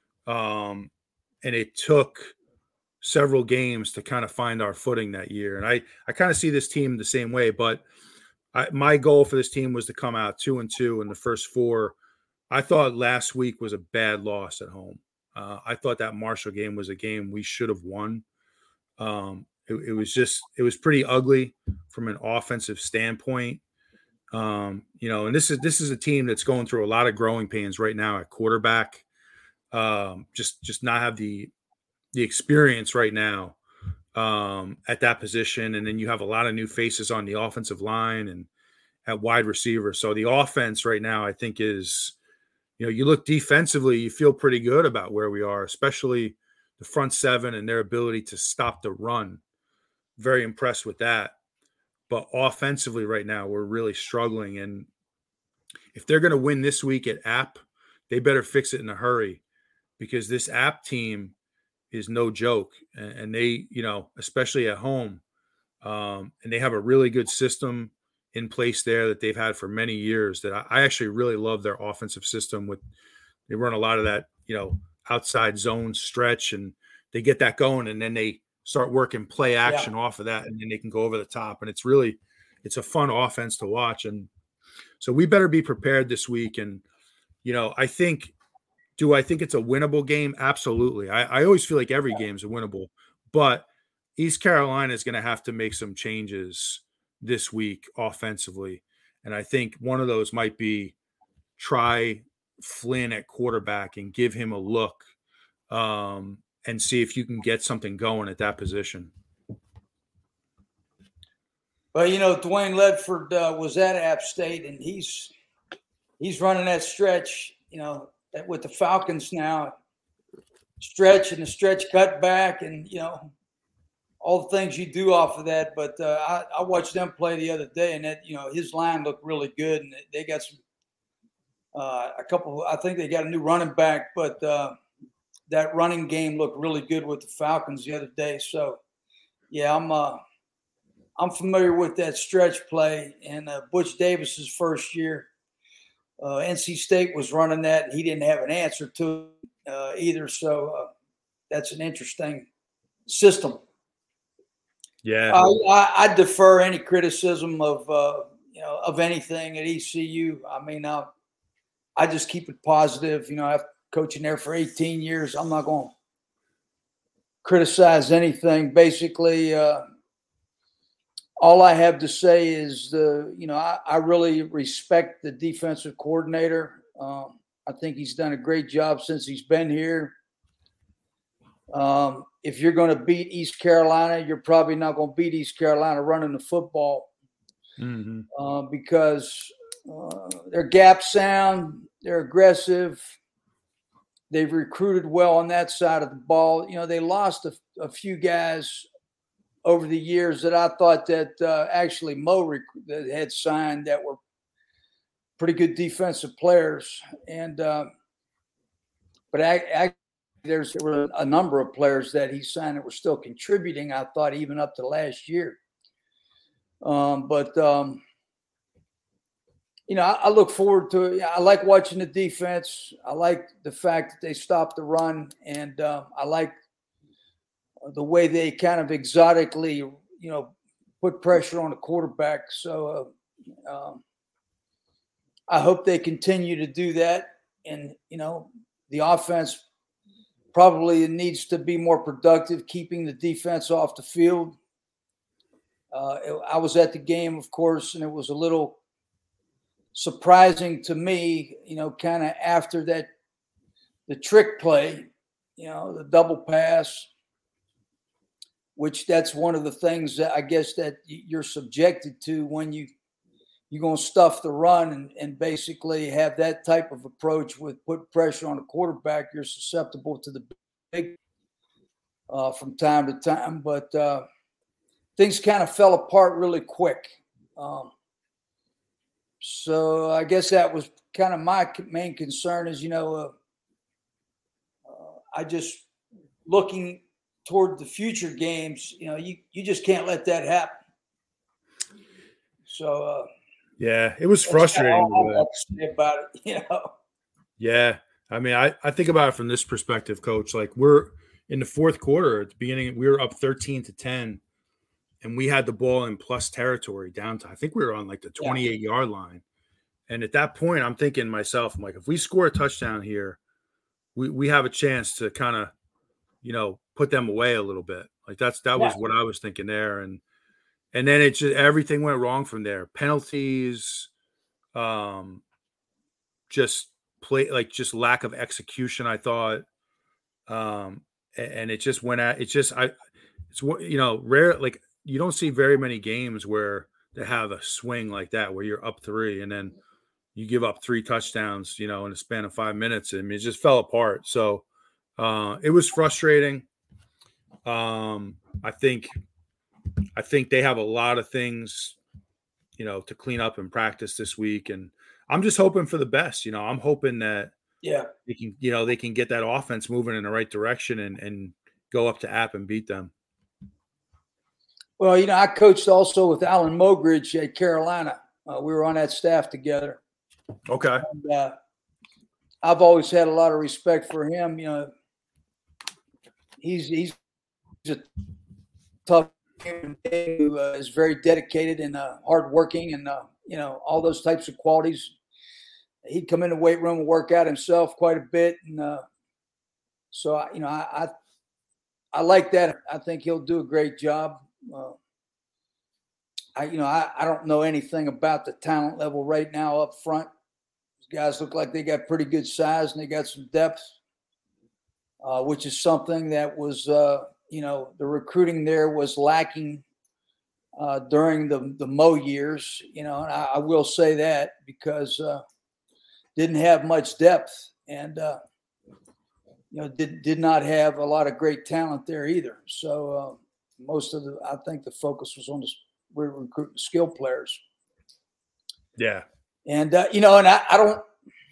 um, and it took several games to kind of find our footing that year. And I I kind of see this team the same way, but I, my goal for this team was to come out two and two in the first four. I thought last week was a bad loss at home. Uh, I thought that Marshall game was a game we should have won. Um, it, it was just, it was pretty ugly from an offensive standpoint. Um, you know, and this is this is a team that's going through a lot of growing pains right now at quarterback. Um, just just not have the the experience right now um, at that position, and then you have a lot of new faces on the offensive line and at wide receiver. So the offense right now, I think, is. You know, you look defensively, you feel pretty good about where we are, especially the front seven and their ability to stop the run. Very impressed with that. But offensively right now, we're really struggling. And if they're going to win this week at App, they better fix it in a hurry, because this App team is no joke. And they, you know, especially at home, um, and they have a really good system in place there that they've had for many years, that I, I actually really love their offensive system. With they run a lot of that, you know, outside zone stretch, and they get that going, and then they start working play action yeah. off of that, and then they can go over the top. And it's really, it's a fun offense to watch. And so we better be prepared this week. And, you know, I think, do I think it's a winnable game? Absolutely. I, I always feel like every game is winnable, but East Carolina is going to have to make some changes this week offensively. And I think one of those might be try Flynn at quarterback and give him a look um, and see if you can get something going at that position.
Well, you know, Dwayne Ledford uh, was at App State, and he's he's running that stretch, you know, with the Falcons now, stretch and the stretch cut back, and you know, all the things you do off of that. But uh, I, I watched them play the other day, and that you know his line looked really good, and they got some uh, a couple. I think they got a new running back, but uh, that running game looked really good with the Falcons the other day. So, yeah, I'm. Uh, I'm familiar with that stretch play, and uh, Butch Davis's first year, uh, N C State was running that. And he didn't have an answer to it uh, either, so uh, that's an interesting system.
Yeah,
uh, I, I defer any criticism of uh, you know of anything at E C U. I mean, uh, I just keep it positive. You know, I've coaching there for eighteen years. I'm not going to criticize anything. Basically. Uh, All I have to say is, the you know, I, I really respect the defensive coordinator. Um, I think he's done a great job since he's been here. Um, if you're going to beat East Carolina, you're probably not going to beat East Carolina running the football
mm-hmm.
uh, because uh, they're gap sound, they're aggressive. They've recruited well on that side of the ball. You know, they lost a, a few guys over the years that I thought that uh, actually Mo rec- that had signed that were pretty good defensive players. And, uh, but I, I, there's there were a number of players that he signed that were still contributing, I thought, even up to last year. Um, but, um, you know, I, I look forward to it. I like watching the defense. I like the fact that they stopped the run. And uh, I like the way they kind of exotically, you know, put pressure on the quarterback. So uh, um, I hope they continue to do that. And, you know, the offense probably needs to be more productive, keeping the defense off the field. Uh, I was at the game, of course, and it was a little surprising to me, you know, kind of after that, the trick play, you know, the double pass, which that's one of the things that I guess that you're subjected to when you, you're going to stuff the run and, and basically have that type of approach with put pressure on the quarterback. You're susceptible to the big uh, from time to time, but uh, things kind of fell apart really quick. Um, so I guess that was kind of my main concern is, you know, uh, uh, I just looking toward the future games, you know, you, you just can't let that happen. So, uh,
yeah, it was frustrating
about it, you know?
Yeah. I mean, I, I think about it from this perspective, Coach. Like, we're in the fourth quarter at the beginning, we were up thirteen to ten, and we had the ball in plus territory down to, I think we were on like the twenty-eight yeah. yard line. And at that point, I'm thinking to myself, I'm like, if we score a touchdown here, we, we have a chance to kind of, you know, put them away a little bit. Like that's, that yeah. was what I was thinking there. And, and then it just, everything went wrong from there. Penalties, um, just play, like just lack of execution, I thought. Um, and, and it just went at, it's just, I, it's what, you know, rare, like you don't see very many games where they have a swing like that, where you're up three and then you give up three touchdowns, you know, in a span of five minutes. I mean, it just fell apart. So uh, it was frustrating. Um, I think, I think they have a lot of things, you know, to clean up in practice this week. And I'm just hoping for the best. You know, I'm hoping that,
yeah,
they can, you know, they can get that offense moving in the right direction and, and go up to App and beat them.
Well, you know, I coached also with Alan Mogridge at Carolina. Uh, we were on that staff together.
Okay.
And, uh, I've always had a lot of respect for him. You know, he's he's a tough human being who uh, is very dedicated and uh, hardworking, and uh, you know, all those types of qualities. He'd come in the weight room and work out himself quite a bit, and uh, so I, you know, I, I I like that. I think he'll do a great job. Uh, I you know I, I don't know anything about the talent level right now up front. These guys look like they got pretty good size and they got some depth. uh, which is something that was, uh, you know, the recruiting there was lacking uh, during the, the Mo years, you know, and I, I will say that because uh, didn't have much depth and, uh, you know, did, did not have a lot of great talent there either. So uh, most of the, I think the focus was on the recruiting skill players.
Yeah.
And, uh, you know, and I, I don't,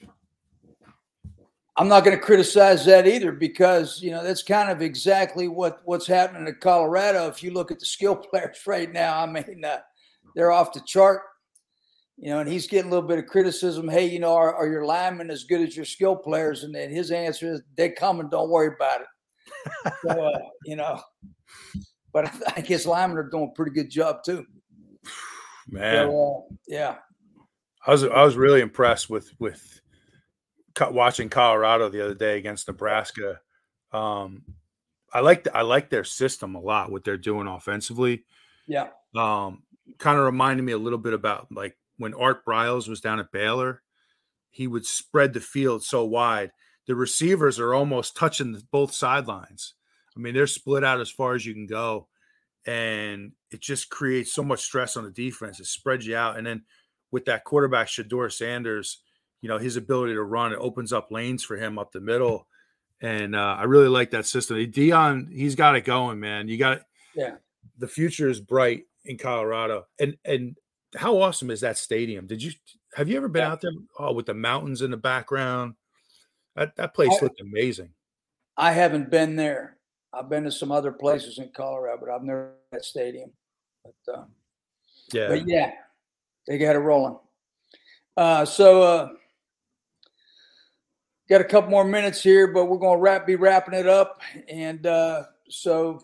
I'm not going to criticize that either because, you know, that's kind of exactly what, what's happening in Colorado. If you look at the skill players right now, I mean, uh, they're off the chart, you know, and he's getting a little bit of criticism. Hey, you know, are, are your linemen as good as your skill players? And then his answer is, they come and don't worry about it. So, uh, you know, but I think his linemen are doing a pretty good job too.
Man.
So, uh, yeah.
I was, I was really impressed with, with, watching Colorado the other day against Nebraska. Um, I like I like their system a lot, what they're doing offensively.
Yeah.
Um, kind of reminded me a little bit about like when Art Briles was down at Baylor. He would spread the field so wide. The receivers are almost touching both sidelines. I mean, they're split out as far as you can go. And it just creates so much stress on the defense. It spreads you out. And then with that quarterback, Shedeur Sanders, you know, his ability to run, it opens up lanes for him up the middle. And uh, I really like that system. Deion, he's got it going, man. You got
yeah.
The future is bright in Colorado. And and how awesome is that stadium? Did you have you ever been yeah. out there oh, with the mountains in the background? That that place I, looked amazing.
I haven't been there. I've been to some other places in Colorado, but I've never been to that stadium. But uh,
yeah,
but yeah, they got it rolling. Uh, so. Uh, Got a couple more minutes here, but we're going to wrap, be wrapping it up. And uh, so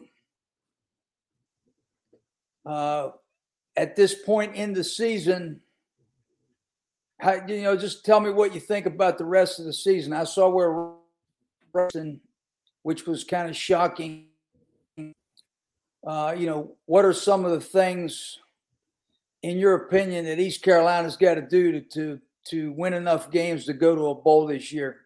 uh, at this point in the season, how, you know, just tell me what you think about the rest of the season. I saw where, which was kind of shocking. Uh, you know, what are some of the things, in your opinion, that East Carolina's got to do to, to to win enough games to go to a bowl this year?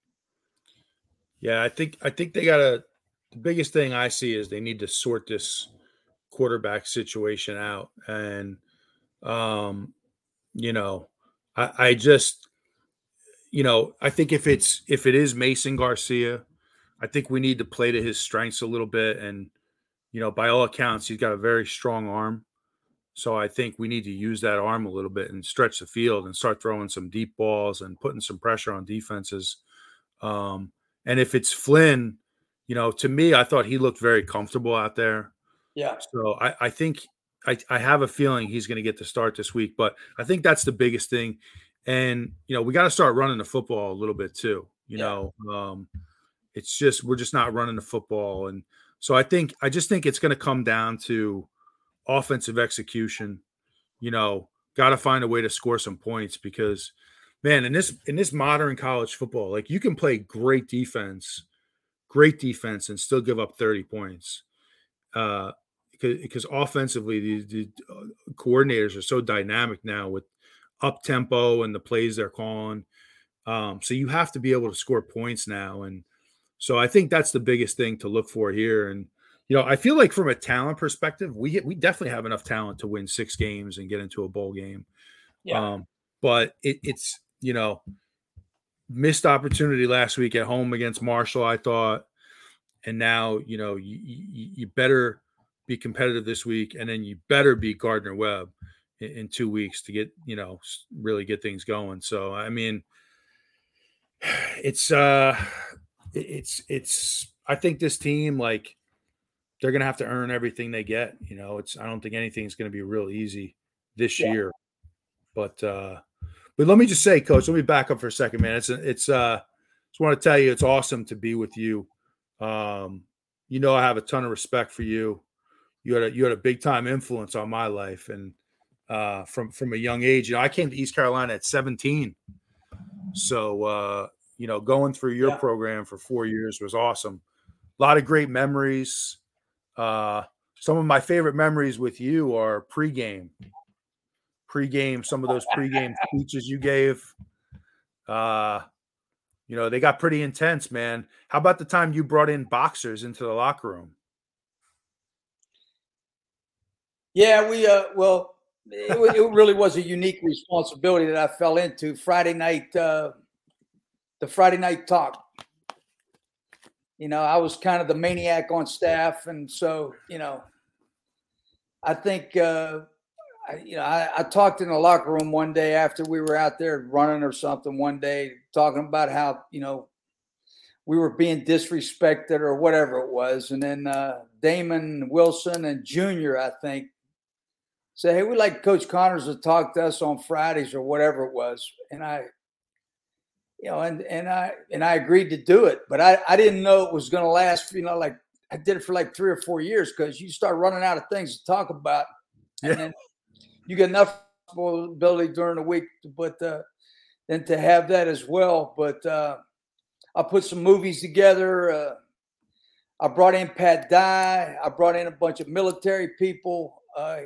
Yeah, I think I think they got to – the biggest thing I see is they need to sort this quarterback situation out. And, um, you know, I, I just – you know, I think if it's – if it is Mason Garcia, I think we need to play to his strengths a little bit. And, you know, by all accounts, he's got a very strong arm. So I think we need to use that arm a little bit and stretch the field and start throwing some deep balls and putting some pressure on defenses. Um And if it's Flynn, you know, to me, I thought he looked very comfortable out there.
Yeah.
So I, I think I, I have a feeling he's going to get the start this week. But I think that's the biggest thing. And, you know, we got to start running the football a little bit too. You yeah. know, um, it's just we're just not running the football. And so I think I just think it's going to come down to offensive execution. You know, got to find a way to score some points because – man, in this in this modern college football, like you can play great defense, great defense, and still give up thirty points. Uh, because, because offensively, the, the coordinators are so dynamic now with up tempo and the plays they're calling. Um, so you have to be able to score points now, and so I think that's the biggest thing to look for here. And you know, I feel like from a talent perspective, we we definitely have enough talent to win six games and get into a bowl game.
Yeah.
Um, but it, it's you know, missed opportunity last week at home against Marshall, I thought. And now, you know, you, you, you better be competitive this week, and then you better beat Gardner Webb in, in two weeks to get, you know, really get things going. So, I mean, it's, uh, it's, it's, I think this team, like, they're going to have to earn everything they get. You know, it's, I don't think anything's going to be real easy this yeah. year. But, uh, But let me just say, Coach, let me back up for a second, man. It's it's uh, just want to tell you, it's awesome to be with you. Um, you know, I have a ton of respect for you. You had a you had a big time influence on my life, and uh, from from a young age, you know, I came to East Carolina at seventeen. So uh, you know, going through your yeah. program for four years was awesome. A lot of great memories. Uh, some of my favorite memories with you are pregame. Pre-game, some of those pre-game speeches you gave. Uh, You know, they got pretty intense, man. How about the time you brought in boxers into the locker room?
Yeah, we uh well, it, wa- it really was a unique responsibility that I fell into. Friday night, uh, the Friday night talk. You know, I was kind of the maniac on staff, and so you know, I think uh, I, you know I, I talked in the locker room one day after we were out there running or something. One day, talking about how you know we were being disrespected or whatever it was, and then uh, Damon Wilson and Junior, I think, say, hey, we'd like Coach Connors to talk to us on Fridays or whatever it was. And I, you know, and and I and I agreed to do it, but I, I didn't know it was gonna last, you know, like I did it for like three or four years because you start running out of things to talk about. And
Yeah.
then you get enough ability during the week, but uh, then to have that as well. But uh, I put some movies together. Uh, I brought in Pat Dye. I brought in a bunch of military people. Uh,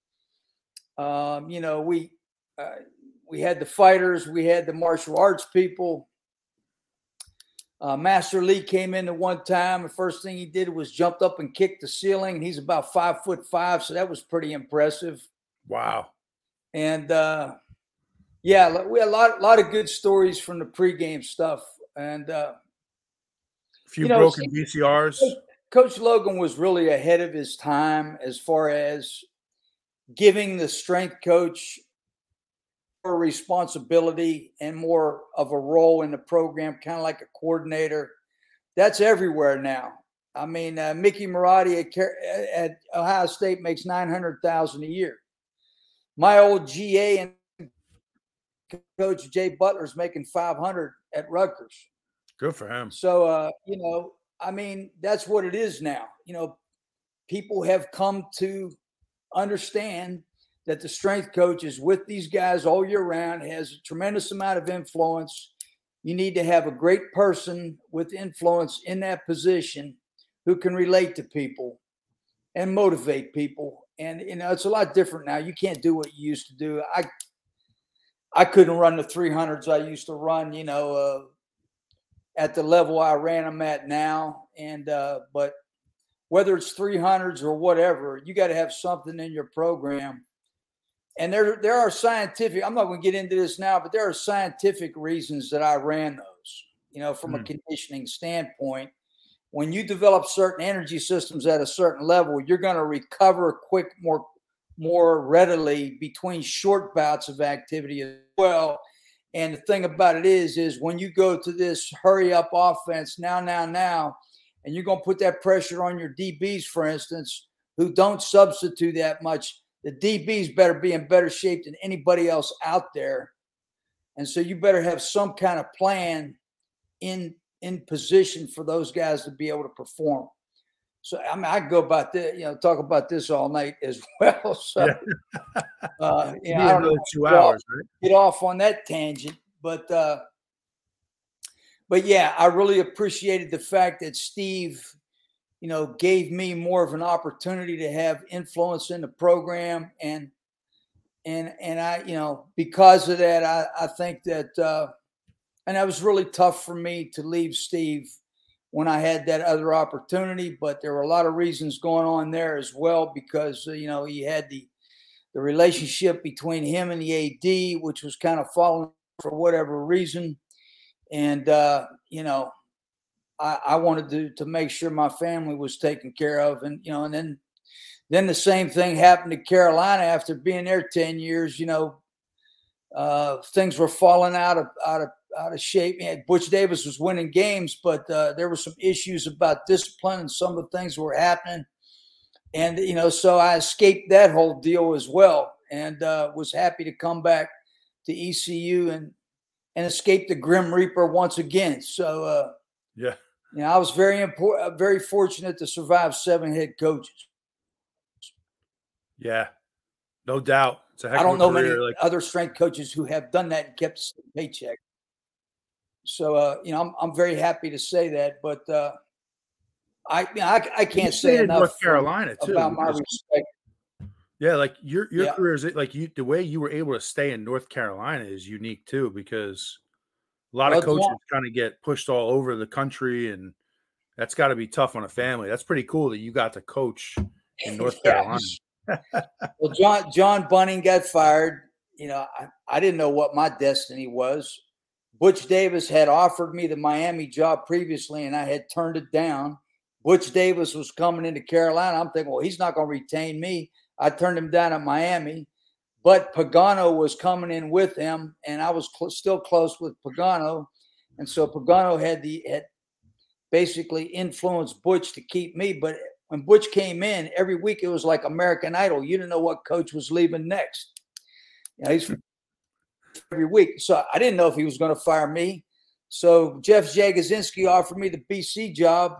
Um, you know, we uh, we had the fighters, we had the martial arts people. Uh, Master Lee came in the one time. The first thing he did was jumped up and kicked the ceiling. He's about five foot five, so that was pretty impressive.
Wow.
And uh, yeah, we had a lot, lot of good stories from the pregame stuff. And uh,
A few
you know,
broken V C Rs.
Coach Logan was really ahead of his time as far as giving the strength coach more responsibility and more of a role in the program, kind of like a coordinator. That's everywhere now. I mean, uh, Mickey Marotti at, at Ohio State makes nine hundred thousand dollars a year. My old G A and coach Jay Butler's making five hundred at Rutgers.
Good for him.
So, uh, you know, I mean, that's what it is now. You know, people have come to understand that the strength coach is with these guys all year round, has a tremendous amount of influence. You need to have a great person with influence in that position who can relate to people and motivate people. And, you know, it's a lot different now. You can't do what you used to do. I, I couldn't run the three hundreds I used to run, you know, uh, at the level I ran them at now. And, uh, but whether it's three hundreds or whatever, you got to have something in your program. And there, there are scientific, I'm not going to get into this now, but there are scientific reasons that I ran those, you know, from mm. a conditioning standpoint. When you develop certain energy systems at a certain level, you're going to recover quick, more, more readily between short bouts of activity as well. And the thing about it is, is when you go to this hurry up offense now, now, now, and you're going to put that pressure on your D Bs, for instance, who don't substitute that much, the D Bs better be in better shape than anybody else out there. And so you better have some kind of plan in, in position for those guys to be able to perform. So, I mean, I could go about this, you know, talk about this all night as well. So, yeah. uh, you know, I don't know,
two hours,
off,
right?
Get off on that tangent, but, uh, but yeah, I really appreciated the fact that Steve, you know, gave me more of an opportunity to have influence in the program. And, and, and I, you know, because of that, I, I think that, uh, and that was really tough for me to leave Steve when I had that other opportunity, but there were a lot of reasons going on there as well, because, uh, you know, he had the, the relationship between him and the A D, which was kind of falling for whatever reason. And, uh, you know, I, I wanted to, to make sure my family was taken care of. And, you know, and then, then the same thing happened to Carolina after being there ten years, you know, uh, things were falling out of, out of, out of shape. And Butch Davis was winning games, but uh, there were some issues about discipline and some of the things that were happening. And, you know, so I escaped that whole deal as well, and uh, was happy to come back to E C U and, and escape the Grim Reaper once again. So, uh,
yeah,
you know, I was very important, very fortunate to survive seven head coaches.
Yeah, no doubt. It's a heck
I don't
of a
know
career,
many
like-
other strength coaches who have done that and kept a paycheck. So, uh, you know, I'm, I'm very happy to say that, but uh, I, you know, I, I can't say enough
North Carolina too,
about my respect.
Yeah, like your your
Yeah.
career is like you the way you were able to stay in North Carolina is unique too, because A lot
Well,
of coaches
John-
kind of get pushed all over the country, and that's got to be tough on a family. That's pretty cool that you got to coach in North
Yeah.
Carolina.
Well, John John Bunning got fired. You know, I, I didn't know what my destiny was. Butch Davis had offered me the Miami job previously, and I had turned it down. Butch Davis was coming into Carolina. I'm thinking, well, he's not going to retain me. I turned him down at Miami. But Pagano was coming in with him, and I was cl- still close with Pagano. And so Pagano had the had basically influenced Butch to keep me. But when Butch came in, every week it was like American Idol. You didn't know what coach was leaving next. You know, he's every week. So I didn't know if he was going to fire me. So Jeff Jagosinski offered me the B C job.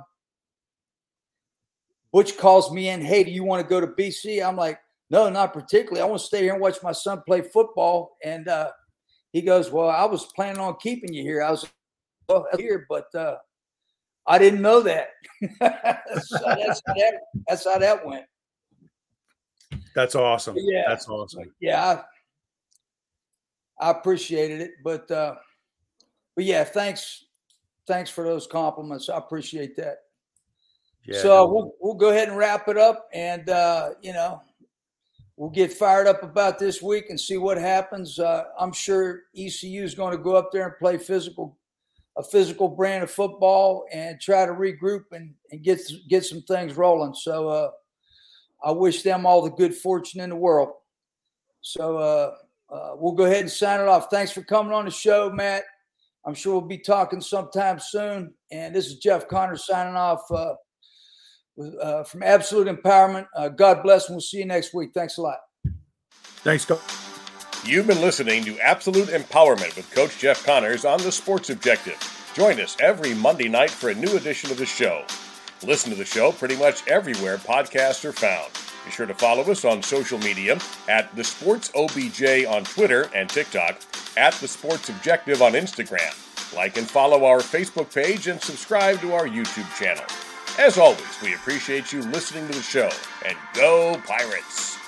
Butch calls me in, hey, do you want to go to B C? I'm like, no, not particularly. I want to stay here and watch my son play football. And uh, he goes, well, I was planning on keeping you here. I was well, here, but uh, I didn't know that. So that's, how that. That's how that went.
That's awesome.
Yeah.
That's awesome.
Yeah, I, I appreciated it. But, uh, but yeah, thanks. Thanks for those compliments. I appreciate that.
Yeah,
so
no,
we'll, we'll go ahead and wrap it up. And, uh, you know, we'll get fired up about this week and see what happens. Uh, I'm sure E C U is going to go up there and play physical, a physical brand of football and try to regroup and, and get get some things rolling. So uh, I wish them all the good fortune in the world. So uh, uh, we'll go ahead and sign it off. Thanks for coming on the show, Matt. I'm sure we'll be talking sometime soon. And this is Jeff Connors signing off. Uh, Uh, from Absolute Empowerment. Uh, God bless, and we'll see you next week. Thanks a lot.
Thanks, Coach.
You've been listening to Absolute Empowerment with Coach Jeff Connors on The Sports Objective. Join us every Monday night for a new edition of the show. Listen to the show pretty much everywhere podcasts are found. Be sure to follow us on social media at The Sports O B J on Twitter and TikTok, at The Sports Objective on Instagram. Like and follow our Facebook page and subscribe to our YouTube channel. As always, we appreciate you listening to the show, and go Pirates!